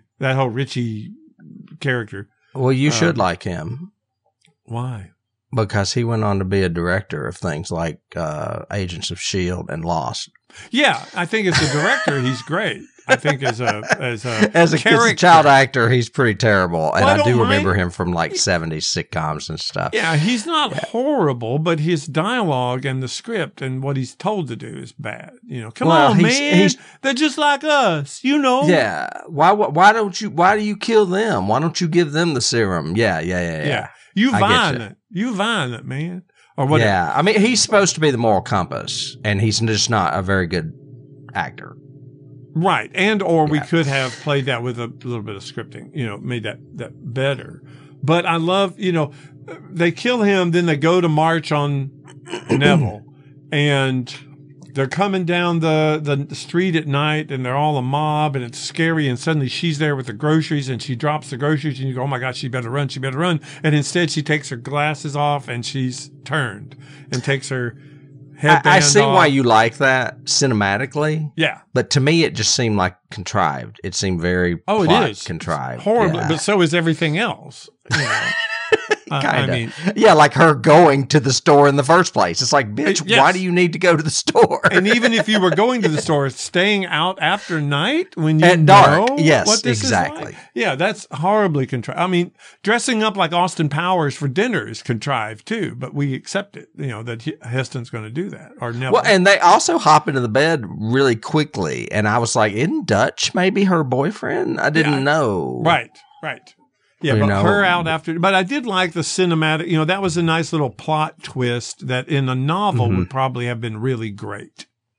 character. Well, you should like him. Why? Because he went on to be a director of things like Agents of S.H.I.E.L.D. and Lost. Yeah, I think as a director, he's great. I think as a child actor, he's pretty terrible. And I do remember him from like 70s sitcoms and stuff. Yeah, he's not horrible, but his dialogue and the script and what he's told to do is bad. You know, come on, man. They're just like us, you know? Yeah. Why do you kill them? Why don't you give them the serum? Yeah. You violent, man. Or whatever. Yeah. I mean, he's supposed to be the moral compass, and he's just not a very good actor. Right. Or we could have played that with a little bit of scripting, you know, made that better. But I love, you know, they kill him, then they go to march on Neville, and they're coming down the street at night, and they're all a mob, and it's scary, and suddenly she's there with the groceries, and she drops the groceries, and you go, oh my God, she better run. And instead she takes her glasses off, and she's turned and takes her headband I see off. why you like that cinematically. Yeah. But to me, it just seemed like contrived. It seemed very it is contrived. Horribly, but so is everything else. You know? I mean, yeah, like her going to the store in the first place. It's like, bitch, why do you need to go to the store? And even if you were going to the store, staying out after night when you at dark, know yes, what this exactly. is like? Yeah, that's horribly contrived. I mean, dressing up like Austin Powers for dinner is contrived too, but we accept it. You know that Heston's going to do that, or Neville. Well, and they also hop into the bed really quickly, and I was like, isn't Dutch maybe her boyfriend? I didn't know. Right. Yeah, but her out after. But I did like the cinematic. You know, that was a nice little plot twist that in a novel would probably have been really great.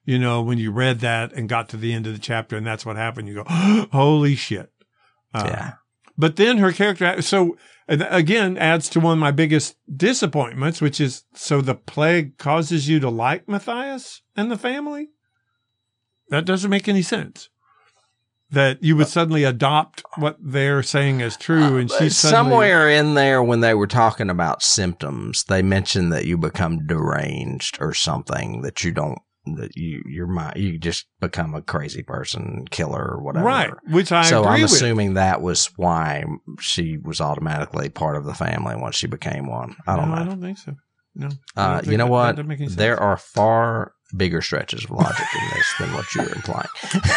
you know, when you read that and got to the end of the chapter and that's what happened, you go, holy shit. Yeah. But then her character, so again, adds to one of my biggest disappointments, which is, so the plague causes you to like Matthias and the family? That doesn't make any sense. That you would suddenly adopt what they're saying as true, and she's suddenly... Somewhere in there, when they were talking about symptoms, they mentioned that you become deranged or something, that you don't, that you just become a crazy person, killer or whatever. Right, which I so agree I'm with. assuming that was why she was automatically part of the family once she became one. I don't know. I don't think so. No. I don't think You know that what? doesn't make any sense. There are far bigger stretches of logic in this than what you're implying.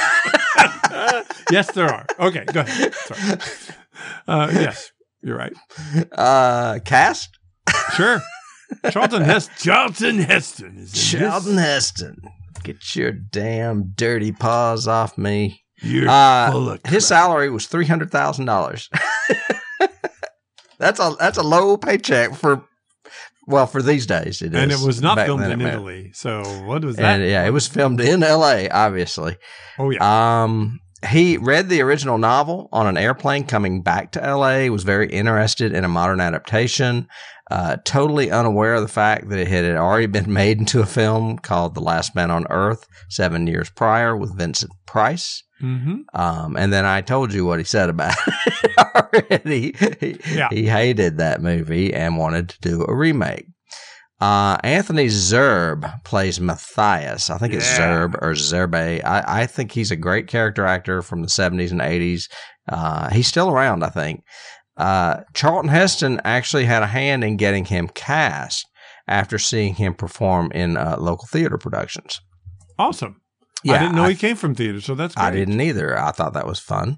Yes, there are. Okay, go ahead. Sorry. Yes, you're right. Cast? Sure. Charlton Heston is in Charlton this. Heston. Get your damn dirty paws off me. You're full of crap. His salary was $300,000. That's a low paycheck for these days. It is. And it was not Back filmed then in it meant- Italy. So what was that? And yeah, it was filmed in LA, obviously. Oh, yeah. He read the original novel on an airplane coming back to LA, was very interested in a modern adaptation, totally unaware of the fact that it had already been made into a film called The Last Man on Earth 7 years prior with Vincent Price. Mm-hmm. And then I told you what he said about it already. He hated that movie and wanted to do a remake. Anthony Zerbe plays Matthias. I think it's Zerbe or Zerbe. I think he's a great character actor from the 70s and 80s. He's still around, I think. Charlton Heston actually had a hand in getting him cast after seeing him perform in local theater productions. Awesome. Yeah, I didn't know he came from theater, so that's great. I didn't either. I thought that was fun.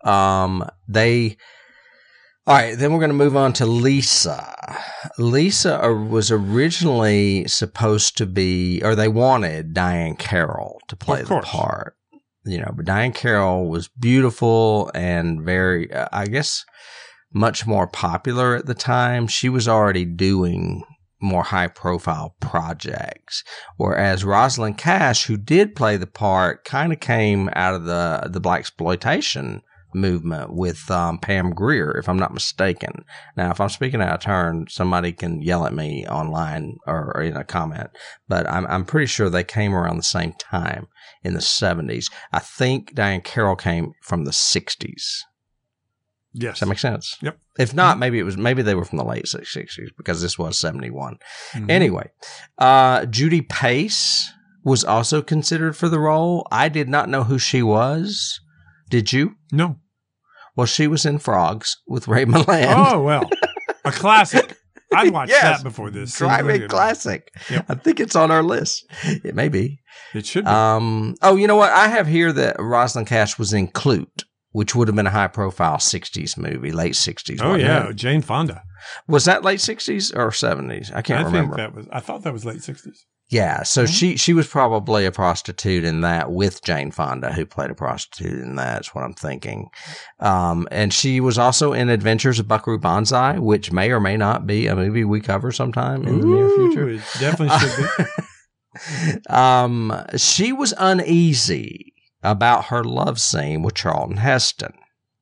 All right, then we're going to move on to Lisa. Lisa was originally supposed to be, or they wanted Diane Carroll to play the part. You know, but Diane Carroll was beautiful and very, I guess, much more popular at the time. She was already doing more high-profile projects, whereas Rosalind Cash, who did play the part, kind of came out of the blaxploitation movement with Pam Grier, if I'm not mistaken. Now, if I'm speaking out of turn, somebody can yell at me online or in a comment, but I'm pretty sure they came around the same time in the 70s. I think Diane Carroll came from the 60s. Yes. Does that make sense? Yep. If not, maybe they were from the late 60s because this was 71. Mm-hmm. Anyway, Judy Pace was also considered for the role. I did not know who she was. Did you? No. Well, she was in Frogs with Ray Milland. Oh, well. A classic. I watched that before this. Driving classic. Yep. I think it's on our list. It may be. It should be. You know what? I have here that Rosalind Cash was in Clute, which would have been a high-profile 60s movie, late 60s. Oh, yeah. Jane Fonda. Was that late 60s or 70s? I can't remember. I thought that was late 60s. Yeah, so she was probably a prostitute in that with Jane Fonda, who played a prostitute in that. That's what I'm thinking. And she was also in Adventures of Buckaroo Banzai, which may or may not be a movie we cover sometime in the near future. It definitely should be. She was uneasy about her love scene with Charlton Heston.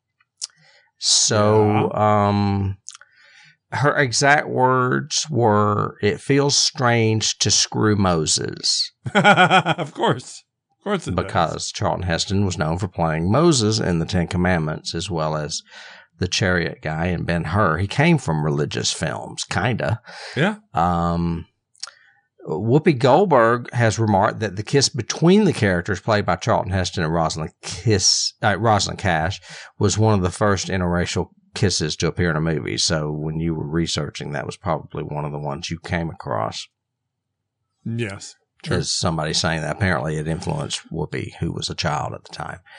So, her exact words were, "It feels strange to screw Moses." Of course. Of course it because does. Charlton Heston was known for playing Moses in the Ten Commandments as well as the chariot guy in Ben-Hur. He came from religious films, kind of. Yeah. Whoopi Goldberg has remarked that the kiss between the characters played by Charlton Heston and Rosalind Cash was one of the first interracial kisses to appear in a movie. So when you were researching, that was probably one of the ones you came across. Yes. True. As somebody saying that apparently it influenced Whoopi, who was a child at the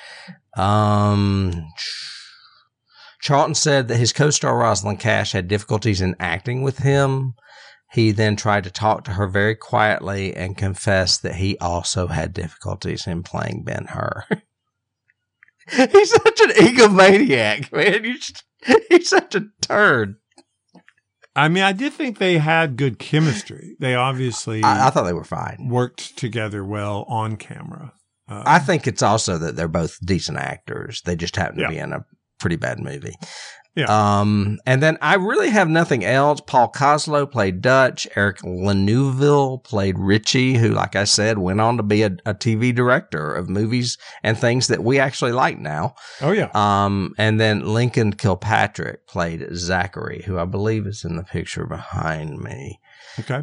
time. Charlton said that his co-star Rosalind Cash had difficulties in acting with him. He then tried to talk to her very quietly and confessed that he also had difficulties in playing Ben-Hur. He's such an egomaniac, man. He's such a turd. I mean, I did think they had good chemistry. They obviously I thought they were fine. worked together well on camera. I think it's also that they're both decent actors. They just happen to be in a pretty bad movie. Yeah. And then I really have nothing else. Paul Koslow played Dutch. Eric Laneuville played Richie, who, like I said, went on to be a TV director of movies and things that we actually like now. Oh, yeah. And then Lincoln Kilpatrick played Zachary, who I believe is in the picture behind me. Okay.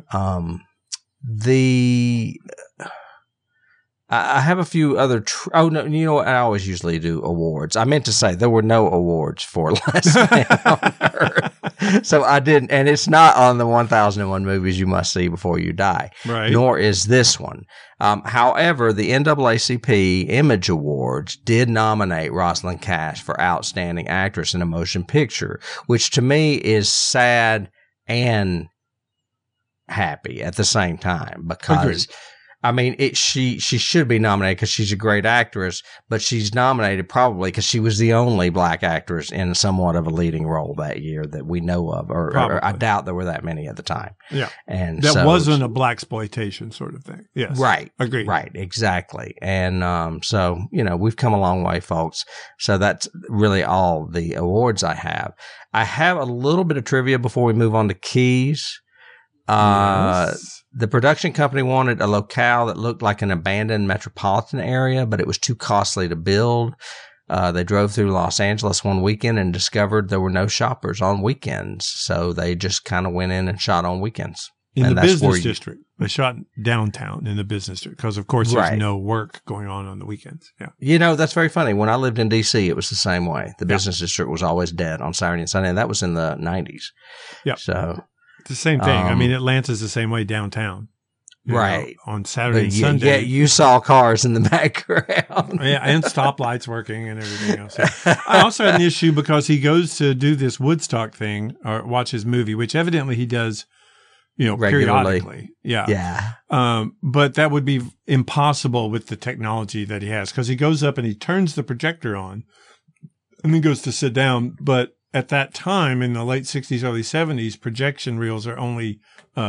I have a few other. Oh no! You know what? I always usually do awards. I meant to say there were no awards for Last Man on Earth, so I didn't. And it's not on the 1001 movies you must see before you die. Right. Nor is this one. However, the NAACP Image Awards did nominate Rosalind Cash for Outstanding Actress in a Motion Picture, which to me is sad and happy at the same time because. Agreed. I mean, she should be nominated because she's a great actress, but she's nominated probably because she was the only black actress in somewhat of a leading role that year that we know of, or I doubt there were that many at the time. Yeah, and that wasn't a blaxploitation sort of thing. Yes, right, agreed, right, exactly. And so we've come a long way, folks. So that's really all the awards I have. I have a little bit of trivia before we move on to keys. Yes. The production company wanted a locale that looked like an abandoned metropolitan area, but it was too costly to build. They drove through Los Angeles one weekend and discovered there were no shoppers on weekends. So they just kind of went in and shot on weekends. In the business district. They shot downtown in the business district because, of course, there's Right. no work going on the weekends. Yeah. That's very funny. When I lived in D.C., it was the same way. The business district was always dead on Saturday and Sunday, and that was in the 90s. Yeah. So... It's the same thing. I mean, Atlanta's the same way downtown. Right. On Saturday and Sunday. Yeah, you saw cars in the background. Yeah, and stoplights working and everything else. Yeah. I also had an issue because he goes to do this Woodstock thing or watch his movie, which evidently he does, Regularly. periodically. Yeah. Yeah. But that would be impossible with the technology that he has because he goes up and he turns the projector on and then goes to sit down. But at that time, in the late 60s, early 70s, projection reels are only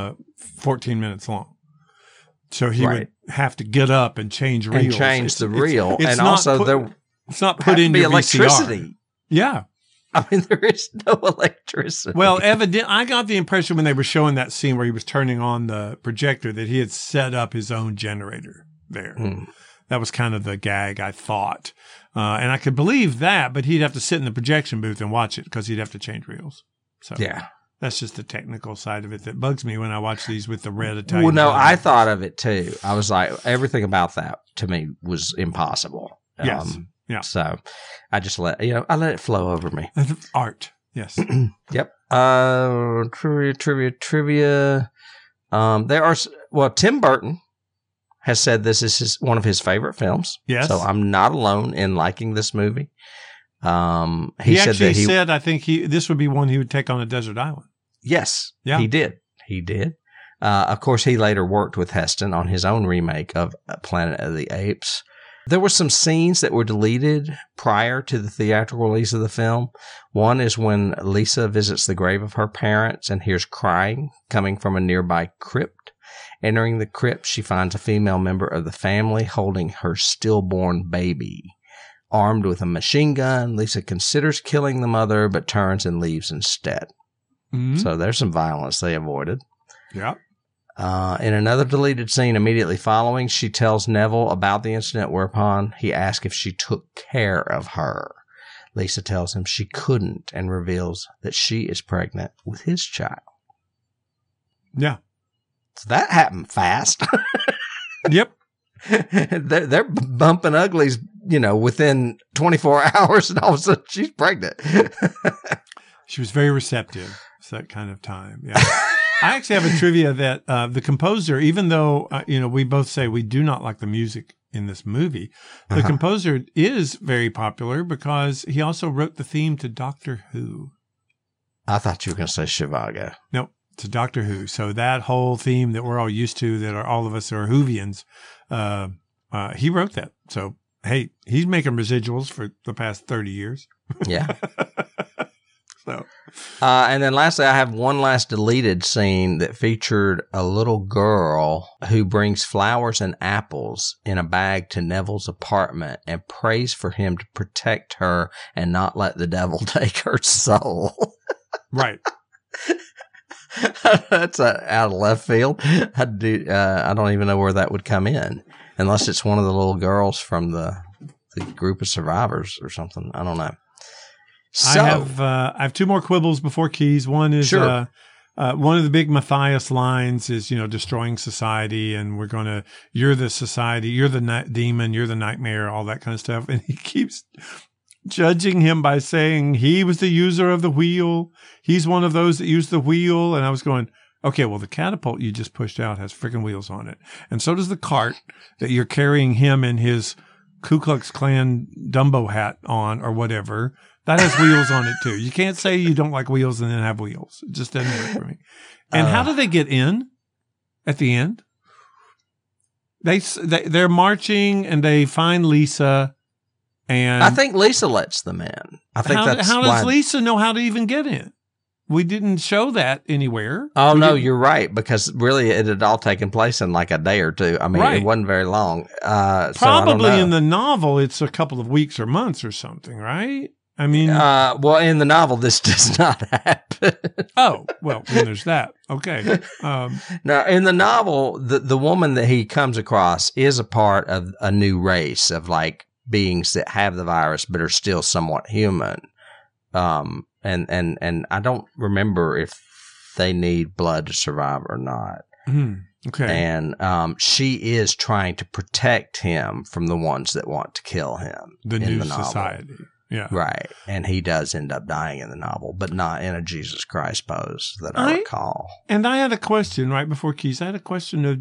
14 minutes long. So he would have to get up and change reels. And change the reel. It's and not also, put, there it's not put in your electricity. VCR. Yeah. I mean, there is no electricity. Well, I got the impression when they were showing that scene where he was turning on the projector that he had set up his own generator there. That was kind of the gag, I thought. And I could believe that, but he'd have to sit in the projection booth and watch it because he'd have to change reels. So that's just the technical side of it that bugs me when I watch these with the red Italian. Well, no, I thought of it too. I was like, everything about that to me was impossible. Yes. Yeah. So I just let it flow over me. Art. Yes. Yep. Trivia. Tim Burton has said this is one of his favorite films. Yes. So I'm not alone in liking this movie. He actually said, I think this would be one he would take on a desert island. Yes. Yeah. He did. Of course, he later worked with Heston on his own remake of Planet of the Apes. There were some scenes that were deleted prior to the theatrical release of the film. One is when Lisa visits the grave of her parents and hears crying coming from a nearby crypt. Entering the crypt, she finds a female member of the family holding her stillborn baby. Armed with a machine gun, Lisa considers killing the mother, but turns and leaves instead. Mm-hmm. So there's some violence they avoided. Yeah. In another deleted scene immediately following, she tells Neville about the incident, whereupon he asks if she took care of her. Lisa tells him she couldn't and reveals that she is pregnant with his child. Yeah. So that happened fast. Yep. They're bumping uglies, within 24 hours, and all of a sudden she's pregnant. She was very receptive. It's that kind of time. Yeah. I actually have a trivia that the composer, even though, we both say we do not like the music in this movie, the composer is very popular because he also wrote the theme to Doctor Who. I thought you were going to say Zhivago. Nope. To Doctor Who. So that whole theme that we're all used to, that are all of us are Whovians, he wrote that. So, hey, he's making residuals for the past 30 years. Yeah. So, and then lastly, I have one last deleted scene that featured a little girl who brings flowers and apples in a bag to Neville's apartment and prays for him to protect her and not let the devil take her soul. right. That's out of left field. I don't even know where that would come in, unless it's one of the little girls from the group of survivors or something. I don't know. So, I have two more quibbles before keys. One is Sure. one of the big Matthias lines is, destroying society, and you're the society, you're the demon, you're the nightmare, all that kind of stuff. And he keeps judging him by saying he was the user of the wheel. He's one of those that used the wheel. And I was going, okay, well, the catapult you just pushed out has freaking wheels on it. And so does the cart that you're carrying him in his Ku Klux Klan Dumbo hat on or whatever. That has wheels on it too. You can't say you don't like wheels and then have wheels. It just doesn't work for me. And how do they get in at the end? They're marching and they find Lisa. And I think Lisa lets them in. I think how does Lisa know how to even get in? We didn't show that anywhere. Oh, no, you're right, because really it had all taken place in like a day or two. I mean, Right. It wasn't very long. Probably in the novel, it's a couple of weeks or months or something, right? I mean, well, in the novel, this does not happen. oh, well, then there's that. Okay. Now, in the novel, the woman that he comes across is a part of a new race of like beings that have the virus but are still somewhat human. And I don't remember if they need blood to survive or not. Okay. And she is trying to protect him from the ones that want to kill him. The in new the novel. society. Yeah. Right. And he does end up dying in the novel, but not in a Jesus Christ pose that I recall. And I had a question right before Keys. I had a question of,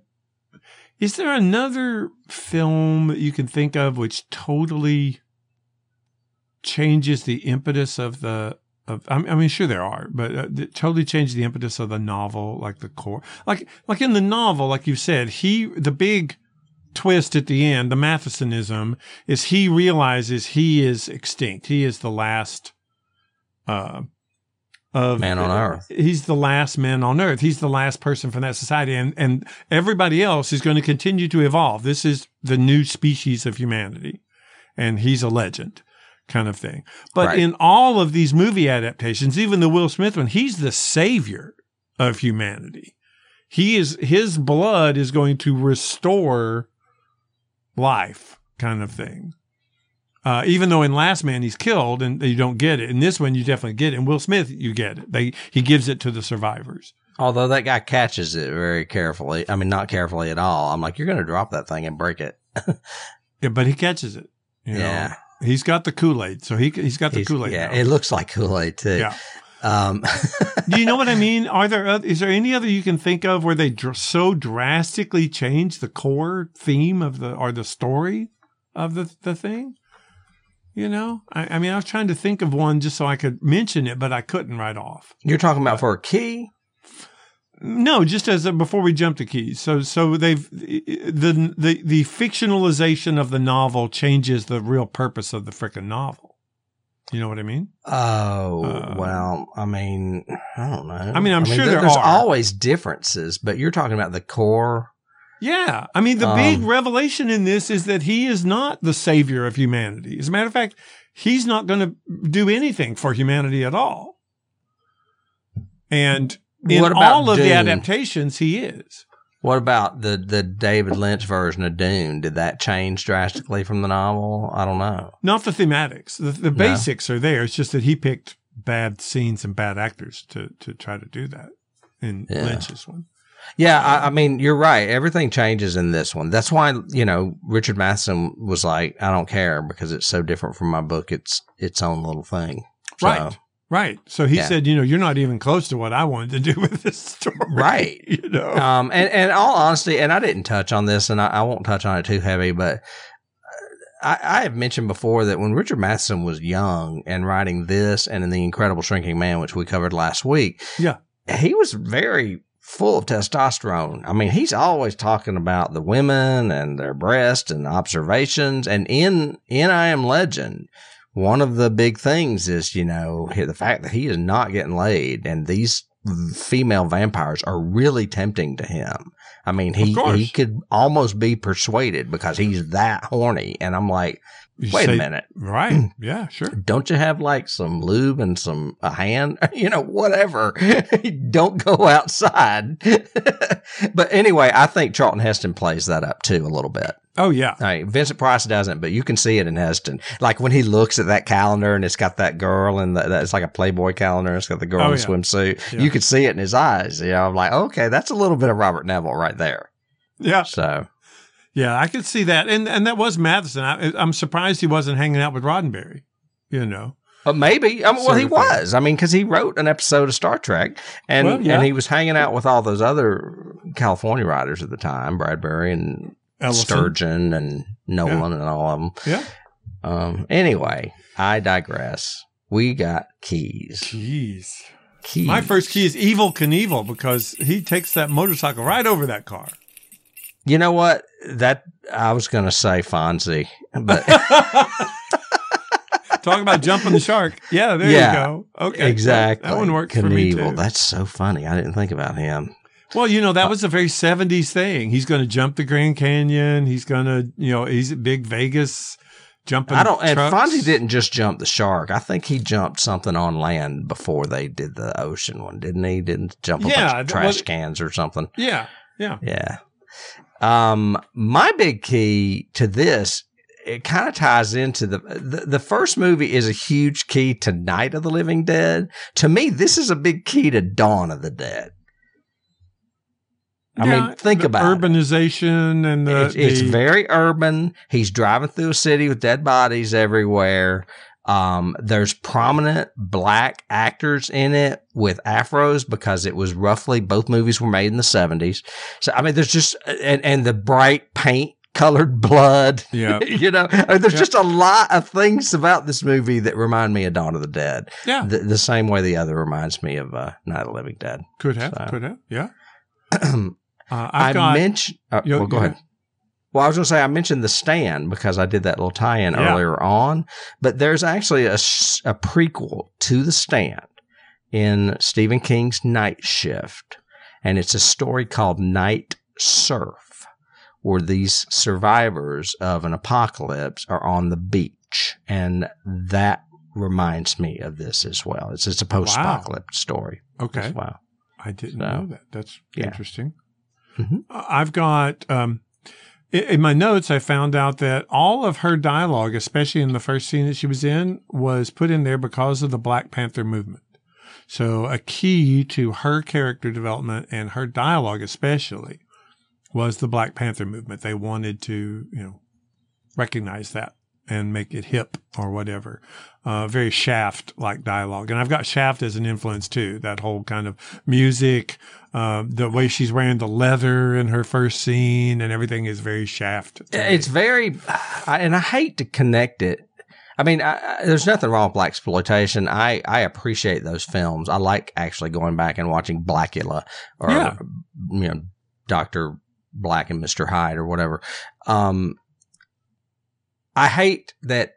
is there another film that you can think of which totally changes the impetus of I mean, sure there are, but it totally changed the impetus of the novel, like the core, like in the novel, like you said, the big twist at the end, the Mathesonism, is he realizes he is extinct. He is the last of Man on Earth. He's the last man on Earth. He's the last person from that society, and everybody else is going to continue to evolve. This is the new species of humanity, and he's a legend, kind of thing. But Right. in all of these movie adaptations, even the Will Smith one, he's the savior of humanity. His blood is going to restore life, kind of thing. Even though in Last Man he's killed and you don't get it. In this one you definitely get it. In Will Smith you get it. He gives it to the survivors. Although that guy catches it very carefully. I mean, not carefully at all. I'm like, you're going to drop that thing and break it. Yeah, but he catches it. You know? Yeah. He's got the Kool-Aid. So he's got the Kool-Aid. Yeah, now. it looks like Kool-Aid too. Yeah. Do you know what I mean? Is there any other you can think of where they so drastically change the core theme of the story of the thing? You know, I mean, I was trying to think of one just so I could mention it, but I couldn't right off. You're talking about for a key? No, just before we jump to keys. So they've the fictionalization of the novel changes the real purpose of the frickin' novel. You know what I mean? Oh, well, I mean, I don't know. I mean, I'm sure there's are always differences, but you're talking about the core. Yeah. I mean, the big revelation in this is that he is not the savior of humanity. As a matter of fact, he's not going to do anything for humanity at all. And in all of the adaptations, he is. What about the David Lynch version of Dune? Did that change drastically from the novel? I don't know. Not the thematics. The basics are there. It's just that he picked bad scenes and bad actors to try to do that in Lynch's one. Yeah, I mean, you're right. Everything changes in this one. That's why, Richard Matheson was like, I don't care because it's so different from my book. It's its own little thing. So, Right. So he said, you're not even close to what I wanted to do with this story. Right. And all honesty, and I didn't touch on this, and I won't touch on it too heavy, but I have mentioned before that when Richard Matheson was young and writing this and in The Incredible Shrinking Man, which we covered last week, he was very full of testosterone. I mean, he's always talking about the women and their breasts and observations. And in I Am Legend, one of the big things is, the fact that he is not getting laid, and these female vampires are really tempting to him. I mean, he could almost be persuaded because he's that horny. And I'm like, wait a minute. Right. Yeah, sure. Don't you have like some lube and a hand, whatever. Don't go outside. But anyway, I think Charlton Heston plays that up too a little bit. Oh, yeah. Vincent Price doesn't, but you can see it in Heston. Like when he looks at that calendar and it's got that girl and it's like a Playboy calendar. It's got the girl in the swimsuit. Yeah. You could see it in his eyes. I'm like, okay, that's a little bit of Robert Neville right there. Yeah. So. Yeah, I could see that. And that was Matheson. I'm surprised he wasn't hanging out with Roddenberry, Maybe. He was. I mean, because he wrote an episode of Star Trek, and he was hanging out with all those other California writers at the time, Bradbury and Ellison. Sturgeon and Nolan and all of them. Yeah. Anyway, I digress. We got keys. Keys. My first key is Evel Knievel because he takes that motorcycle right over that car. You know what? That I was going to say Fonzie, but talking about jumping the shark. Yeah, there you go. Okay, exactly. That one works for me too. That's so funny. I didn't think about him. Well, that was a very 70s thing. He's going to jump the Grand Canyon. He's going to, he's at Big Vegas jumping. And Fonzie didn't just jump the shark. I think he jumped something on land before they did the ocean one, didn't he? Didn't jump a bunch of trash cans or something. Yeah. My big key to this, it kind of ties into the first movie is a huge key to Night of the Living Dead. To me, this is a big key to Dawn of the Dead. I mean, think about urbanization and it's very urban. He's driving through a city with dead bodies everywhere. There's prominent black actors in it with afros because it was roughly both movies were made in the 70s. So, I mean, there's just, and the bright paint colored blood, there's just a lot of things about this movie that remind me of Dawn of the Dead. Yeah. The same way the other reminds me of Night of the Living Dead. Could have. Yeah. Go ahead. Well, I was going to say, I mentioned The Stand because I did that little tie-in earlier on, but there's actually a prequel to The Stand in Stephen King's Night Shift, and it's a story called Night Surf, where these survivors of an apocalypse are on the beach, and that reminds me of this as well. It's a post-apocalypse story. Okay. As well. I didn't know that. That's interesting. Mm-hmm. I've got... in my notes, I found out that all of her dialogue, especially in the first scene that she was in, was put in there because of the Black Panther movement. So a key to her character development and her dialogue especially was the Black Panther movement. They wanted to, recognize that and make it hip or whatever. Very Shaft-like dialogue. And I've got Shaft as an influence too. That whole kind of music, the way she's wearing the leather in her first scene and everything is very Shaft. It's very, and I hate to connect it. I mean, there's nothing wrong with blaxploitation. I appreciate those films. I like actually going back and watching Blackula or, Dr. Black and Mr. Hyde or whatever. I hate that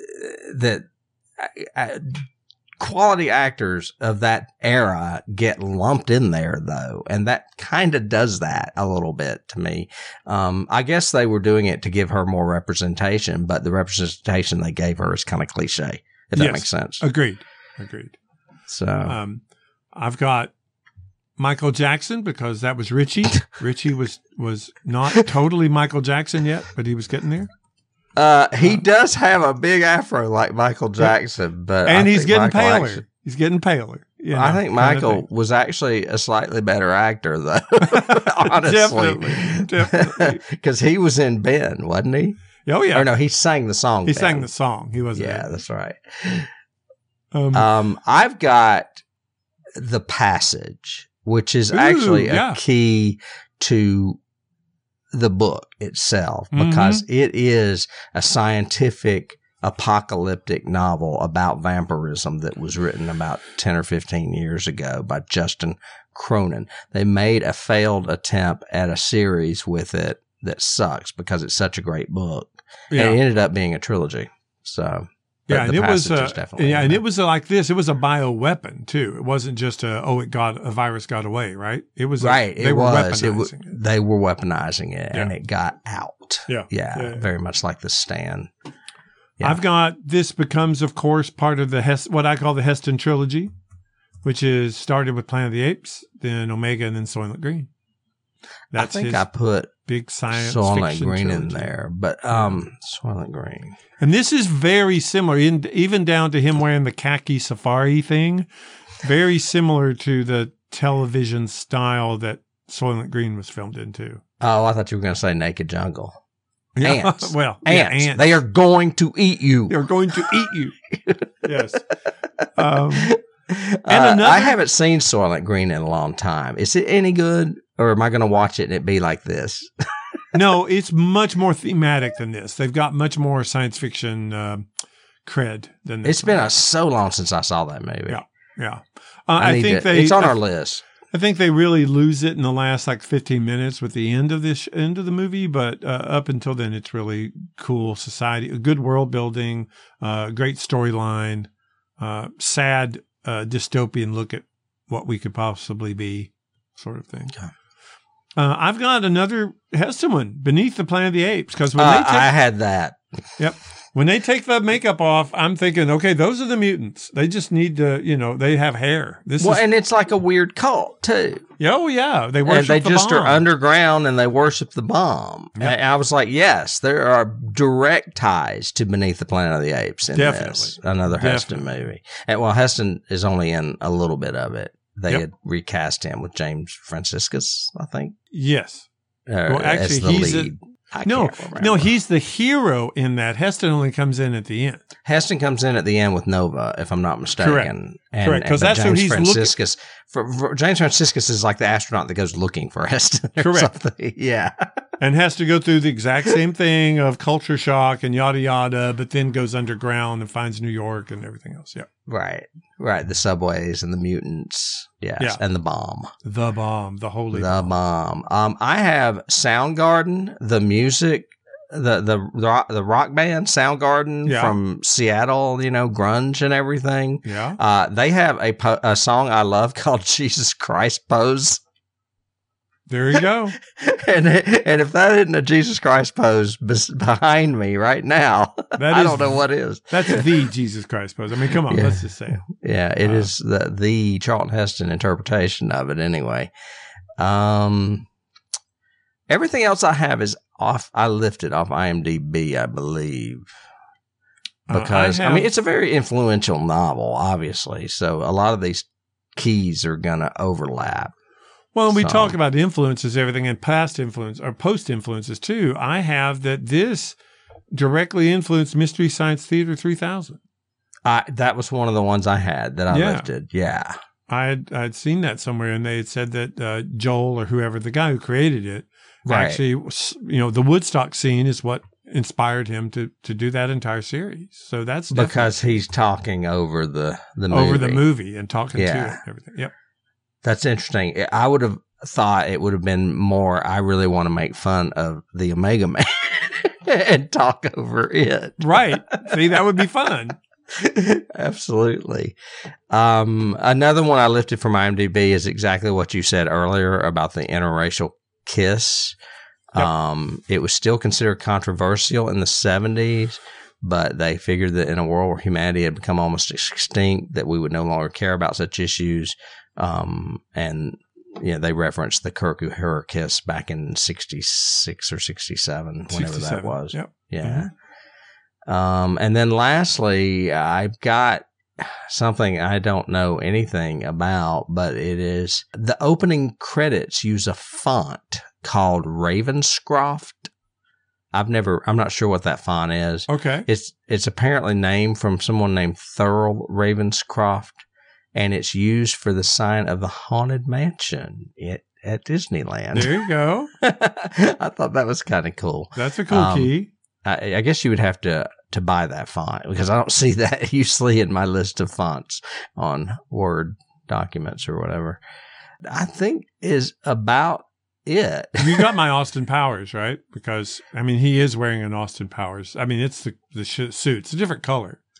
quality actors of that era get lumped in there, though, and that kind of does that a little bit to me. I guess they were doing it to give her more representation, but the representation they gave her is kind of cliche, if that makes sense. Agreed. So, I've got Michael Jackson because that was Richie. Richie was not totally Michael Jackson yet, but he was getting there. He does have a big afro like Michael Jackson, but he's getting paler. He's getting paler. I think Michael was actually a slightly better actor, though. Honestly, definitely, because he was in Ben, wasn't he? Oh yeah. Or no, he sang the song. He sang the song. He wasn't. Yeah, that's right. I've got The Passage, which is actually a key to the book itself because it is a scientific apocalyptic novel about vampirism that was written about 10 or 15 years ago by Justin Cronin. They made a failed attempt at a series with it that sucks because it's such a great book. And it ended up being a trilogy. So But Yeah, and the it was passage is definitely yeah, in and there. it was like this. It was a bioweapon too. It wasn't just a virus got away, right? It was right. They were weaponizing it. They were weaponizing it, and Yeah. it got out. Yeah. Yeah, very much like the Stand. Yeah. I've got this becomes, of course, part of the what I call the Heston trilogy, which is started with Planet of the Apes, then Omega, and then Soylent Green. That's I think his I put big science Soylent fiction Green in trilogy. there, but Soylent Green. And this is very similar, even down to him wearing the khaki safari thing. Very similar to the television style that Soylent Green was filmed into. Oh, I thought you were going to say Naked Jungle. Yeah. Ants. Well, Ants. yeah, ants. They are going to eat you. They're going to eat you. Yes. I haven't seen Soylent Green in a long time. Is it any good, or am I going to watch it and it be like this? No, it's much more thematic than this. They've got much more science fiction cred than this. It's been so long since I saw that movie. Yeah. Yeah. It's on our list. I think they really lose it in the last like 15 minutes with the end of the movie, but up until then, it's really cool society, good world building, great storyline, sad dystopian look at what we could possibly be, sort of thing. Okay. I've got another Heston one, Beneath the Planet of the Apes, because I had that. Yep. When they take the makeup off, I'm thinking, okay, those are the mutants. They just need to, they have hair. And it's like a weird cult too. Oh yeah, they worship and they the just bomb. are underground and they worship the bomb. Yep. And I was like, yes, there are direct ties to Beneath the Planet of the Apes in this. Another Heston movie. And Heston is only in a little bit of it. They had recast him with James Franciscus, I think. Yes. Well, actually, as the he's lead. No, he's the hero in that. Heston only comes in at the end. Heston comes in at the end with Nova, if I'm not mistaken. Correct. Because that's James who he's Franciscus. James Franciscus is like the astronaut that goes looking for Heston. Correct. Something. Yeah. And has to go through the exact same thing of culture shock and yada yada, but then goes underground and finds New York and everything else. Yeah. Right. The subways and the mutants. Yes. Yeah. And the bomb. The bomb. The holy bomb. I have Soundgarden, the music, the rock band Soundgarden from Seattle, grunge and everything. Yeah. They have a song I love called Jesus Christ Pose. There you go. and if that isn't a Jesus Christ pose behind me right now, I don't know what is. That's the Jesus Christ pose. I mean, come on, let's just say it. Yeah, it is the Charlton Heston interpretation of it anyway. Everything else I have is off. I lifted off IMDb, I believe. Because, it's a very influential novel, obviously. So a lot of these keys are going to overlap. Well, and we talk about influences, everything, and past influence or post influences too. I have that this directly influenced Mystery Science Theater 3000. That was one of the ones I had that I lifted. Yeah. I'd seen that somewhere, and they had said that Joel or whoever, the guy who created it, actually, the Woodstock scene is what inspired him to do that entire series. So that's because he's talking over the movie. Over the movie and talking to it and everything. Yep. That's interesting. I would have thought it would have been more, I really want to make fun of the Omega Man and talk over it. Right. See, that would be fun. Absolutely. Another one I lifted from IMDb is exactly what you said earlier about the interracial kiss. Yep. It was still considered controversial in the 70s, but they figured that in a world where humanity had become almost extinct, that we would no longer care about such issues. And they referenced the Kirk Uhura kiss back in 66 or 67, whenever that was. Yep. Yeah. Mm-hmm. And then lastly, I've got something I don't know anything about, but it is the opening credits use a font called Ravenscroft. I'm not sure what that font is. Okay. It's apparently named from someone named Thurl Ravenscroft. And it's used for the sign of the Haunted Mansion at Disneyland. There you go. I thought that was kind of cool. That's a cool key. I guess you would have to buy that font because I don't see that usually in my list of fonts on Word documents or whatever. I think is about it. You got my Austin Powers, right? Because, he is wearing an Austin Powers. It's the suit. It's a different color.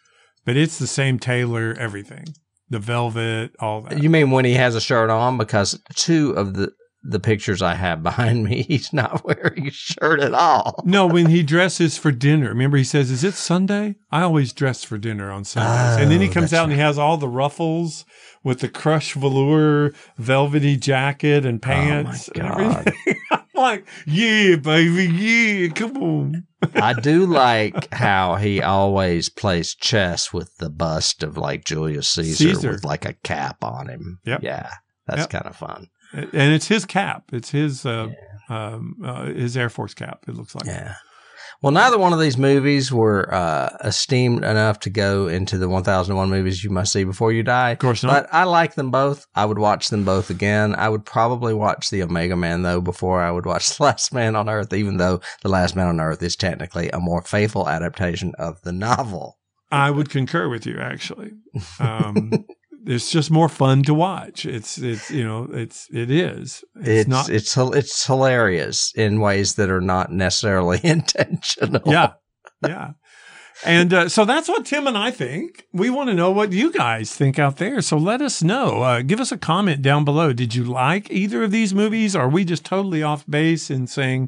But it's the same tailor, everything. The velvet, all that. You mean when he has a shirt on? Because two of the pictures I have behind me, he's not wearing a shirt at all. No, when he dresses for dinner. Remember, he says, "Is it Sunday? I always dress for dinner on Sundays." And then he comes out and he has all the ruffles with the crushed velour, velvety jacket and pants and everything. I'm like, yeah, baby, yeah, come on. I do like how he always plays chess with the bust of like Julius Caesar. With like a cap on him. Yep. Yeah, that's kind of fun. And it's his cap. It's his Air Force cap, it looks like. Yeah. Well, neither one of these movies were esteemed enough to go into the 1001 movies you must see before you die. Of course not. But I like them both. I would watch them both again. I would probably watch The Omega Man, though, before I would watch The Last Man on Earth, even though The Last Man on Earth is technically a more faithful adaptation of the novel. I would concur with you, actually. It's just more fun to watch. It is. It's hilarious in ways that are not necessarily intentional. Yeah. And so that's what Tim and I think. We want to know what you guys think out there. So let us know. Give us a comment down below. Did you like either of these movies? Or are we just totally off base in saying,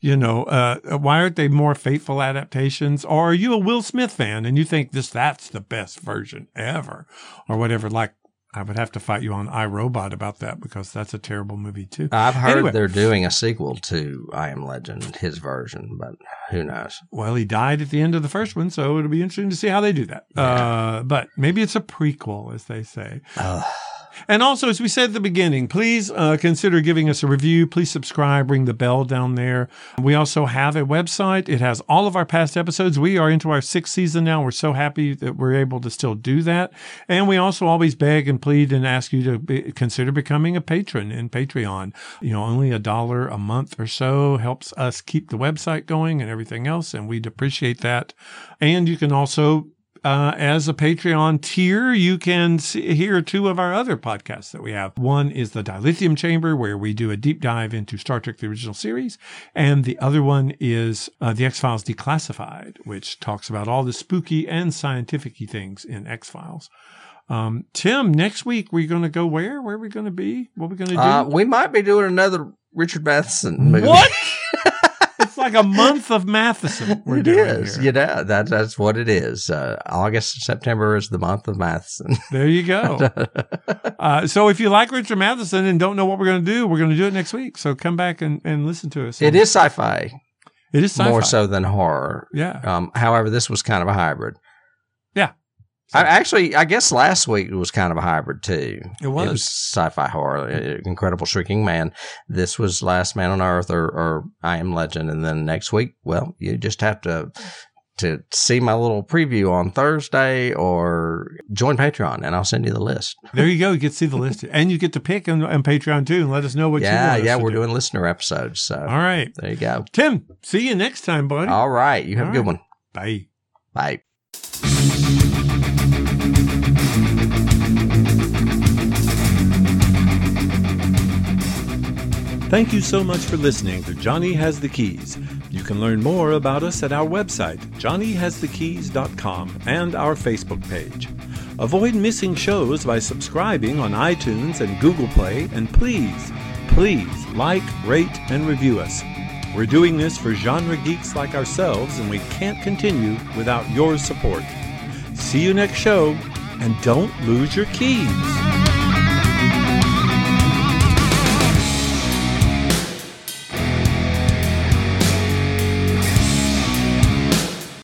why aren't they more faithful adaptations? Or are you a Will Smith fan and you think that's the best version ever or whatever? Like, I would have to fight you on iRobot about that because that's a terrible movie too. I've heard they're doing a sequel to I Am Legend, his version, but who knows? Well, he died at the end of the first one, so it'll be interesting to see how they do that. Yeah. But maybe it's a prequel, as they say. And also, as we said at the beginning, please consider giving us a review. Please subscribe, ring the bell down there. We also have a website. It has all of our past episodes. We are into our 6th season now. We're so happy that we're able to still do that. And we also always beg and plead and ask you to consider becoming a patron in Patreon. Only $1 a month or so helps us keep the website going and everything else, and we'd appreciate that. And you can also as a Patreon tier, you can hear 2 of our other podcasts that we have. One is the Dilithium Chamber, where we do a deep dive into Star Trek, the original series. And the other one is the X-Files Declassified, which talks about all the spooky and scientific-y things in X-Files. Tim, next week, we're going to go where? Where are we going to be? What are we going to do? We might be doing another Richard Matheson movie. What? It's like a month of Matheson. It is. Here. That's what it is. August, September is the month of Matheson. There you go. So if you like Richard Matheson and don't know what we're going to do, we're going to do it next week. So come back and listen to us. It is sci-fi. It is sci-fi. More so than horror. Yeah. However, this was kind of a hybrid. Yeah. I guess last week it was kind of a hybrid too. It was sci-fi horror, Incredible Shrinking Man. This was Last Man on Earth or I Am Legend. And then next week, well, you just have to see my little preview on Thursday or join Patreon and I'll send you the list. There you go. You get to see the list. And you get to pick on Patreon too and let us know what you want us to we're do. Doing listener episodes. So all right. There you go. Tim, see you next time, buddy. All right. You have a good one. Bye. Bye. Thank you so much for listening to Johnny Has the Keys. You can learn more about us at our website, johnnyhasthekeys.com, and our Facebook page. Avoid missing shows by subscribing on iTunes and Google Play, and please like, rate, and review us. We're doing this for genre geeks like ourselves, and we can't continue without your support. See you next show, and don't lose your keys.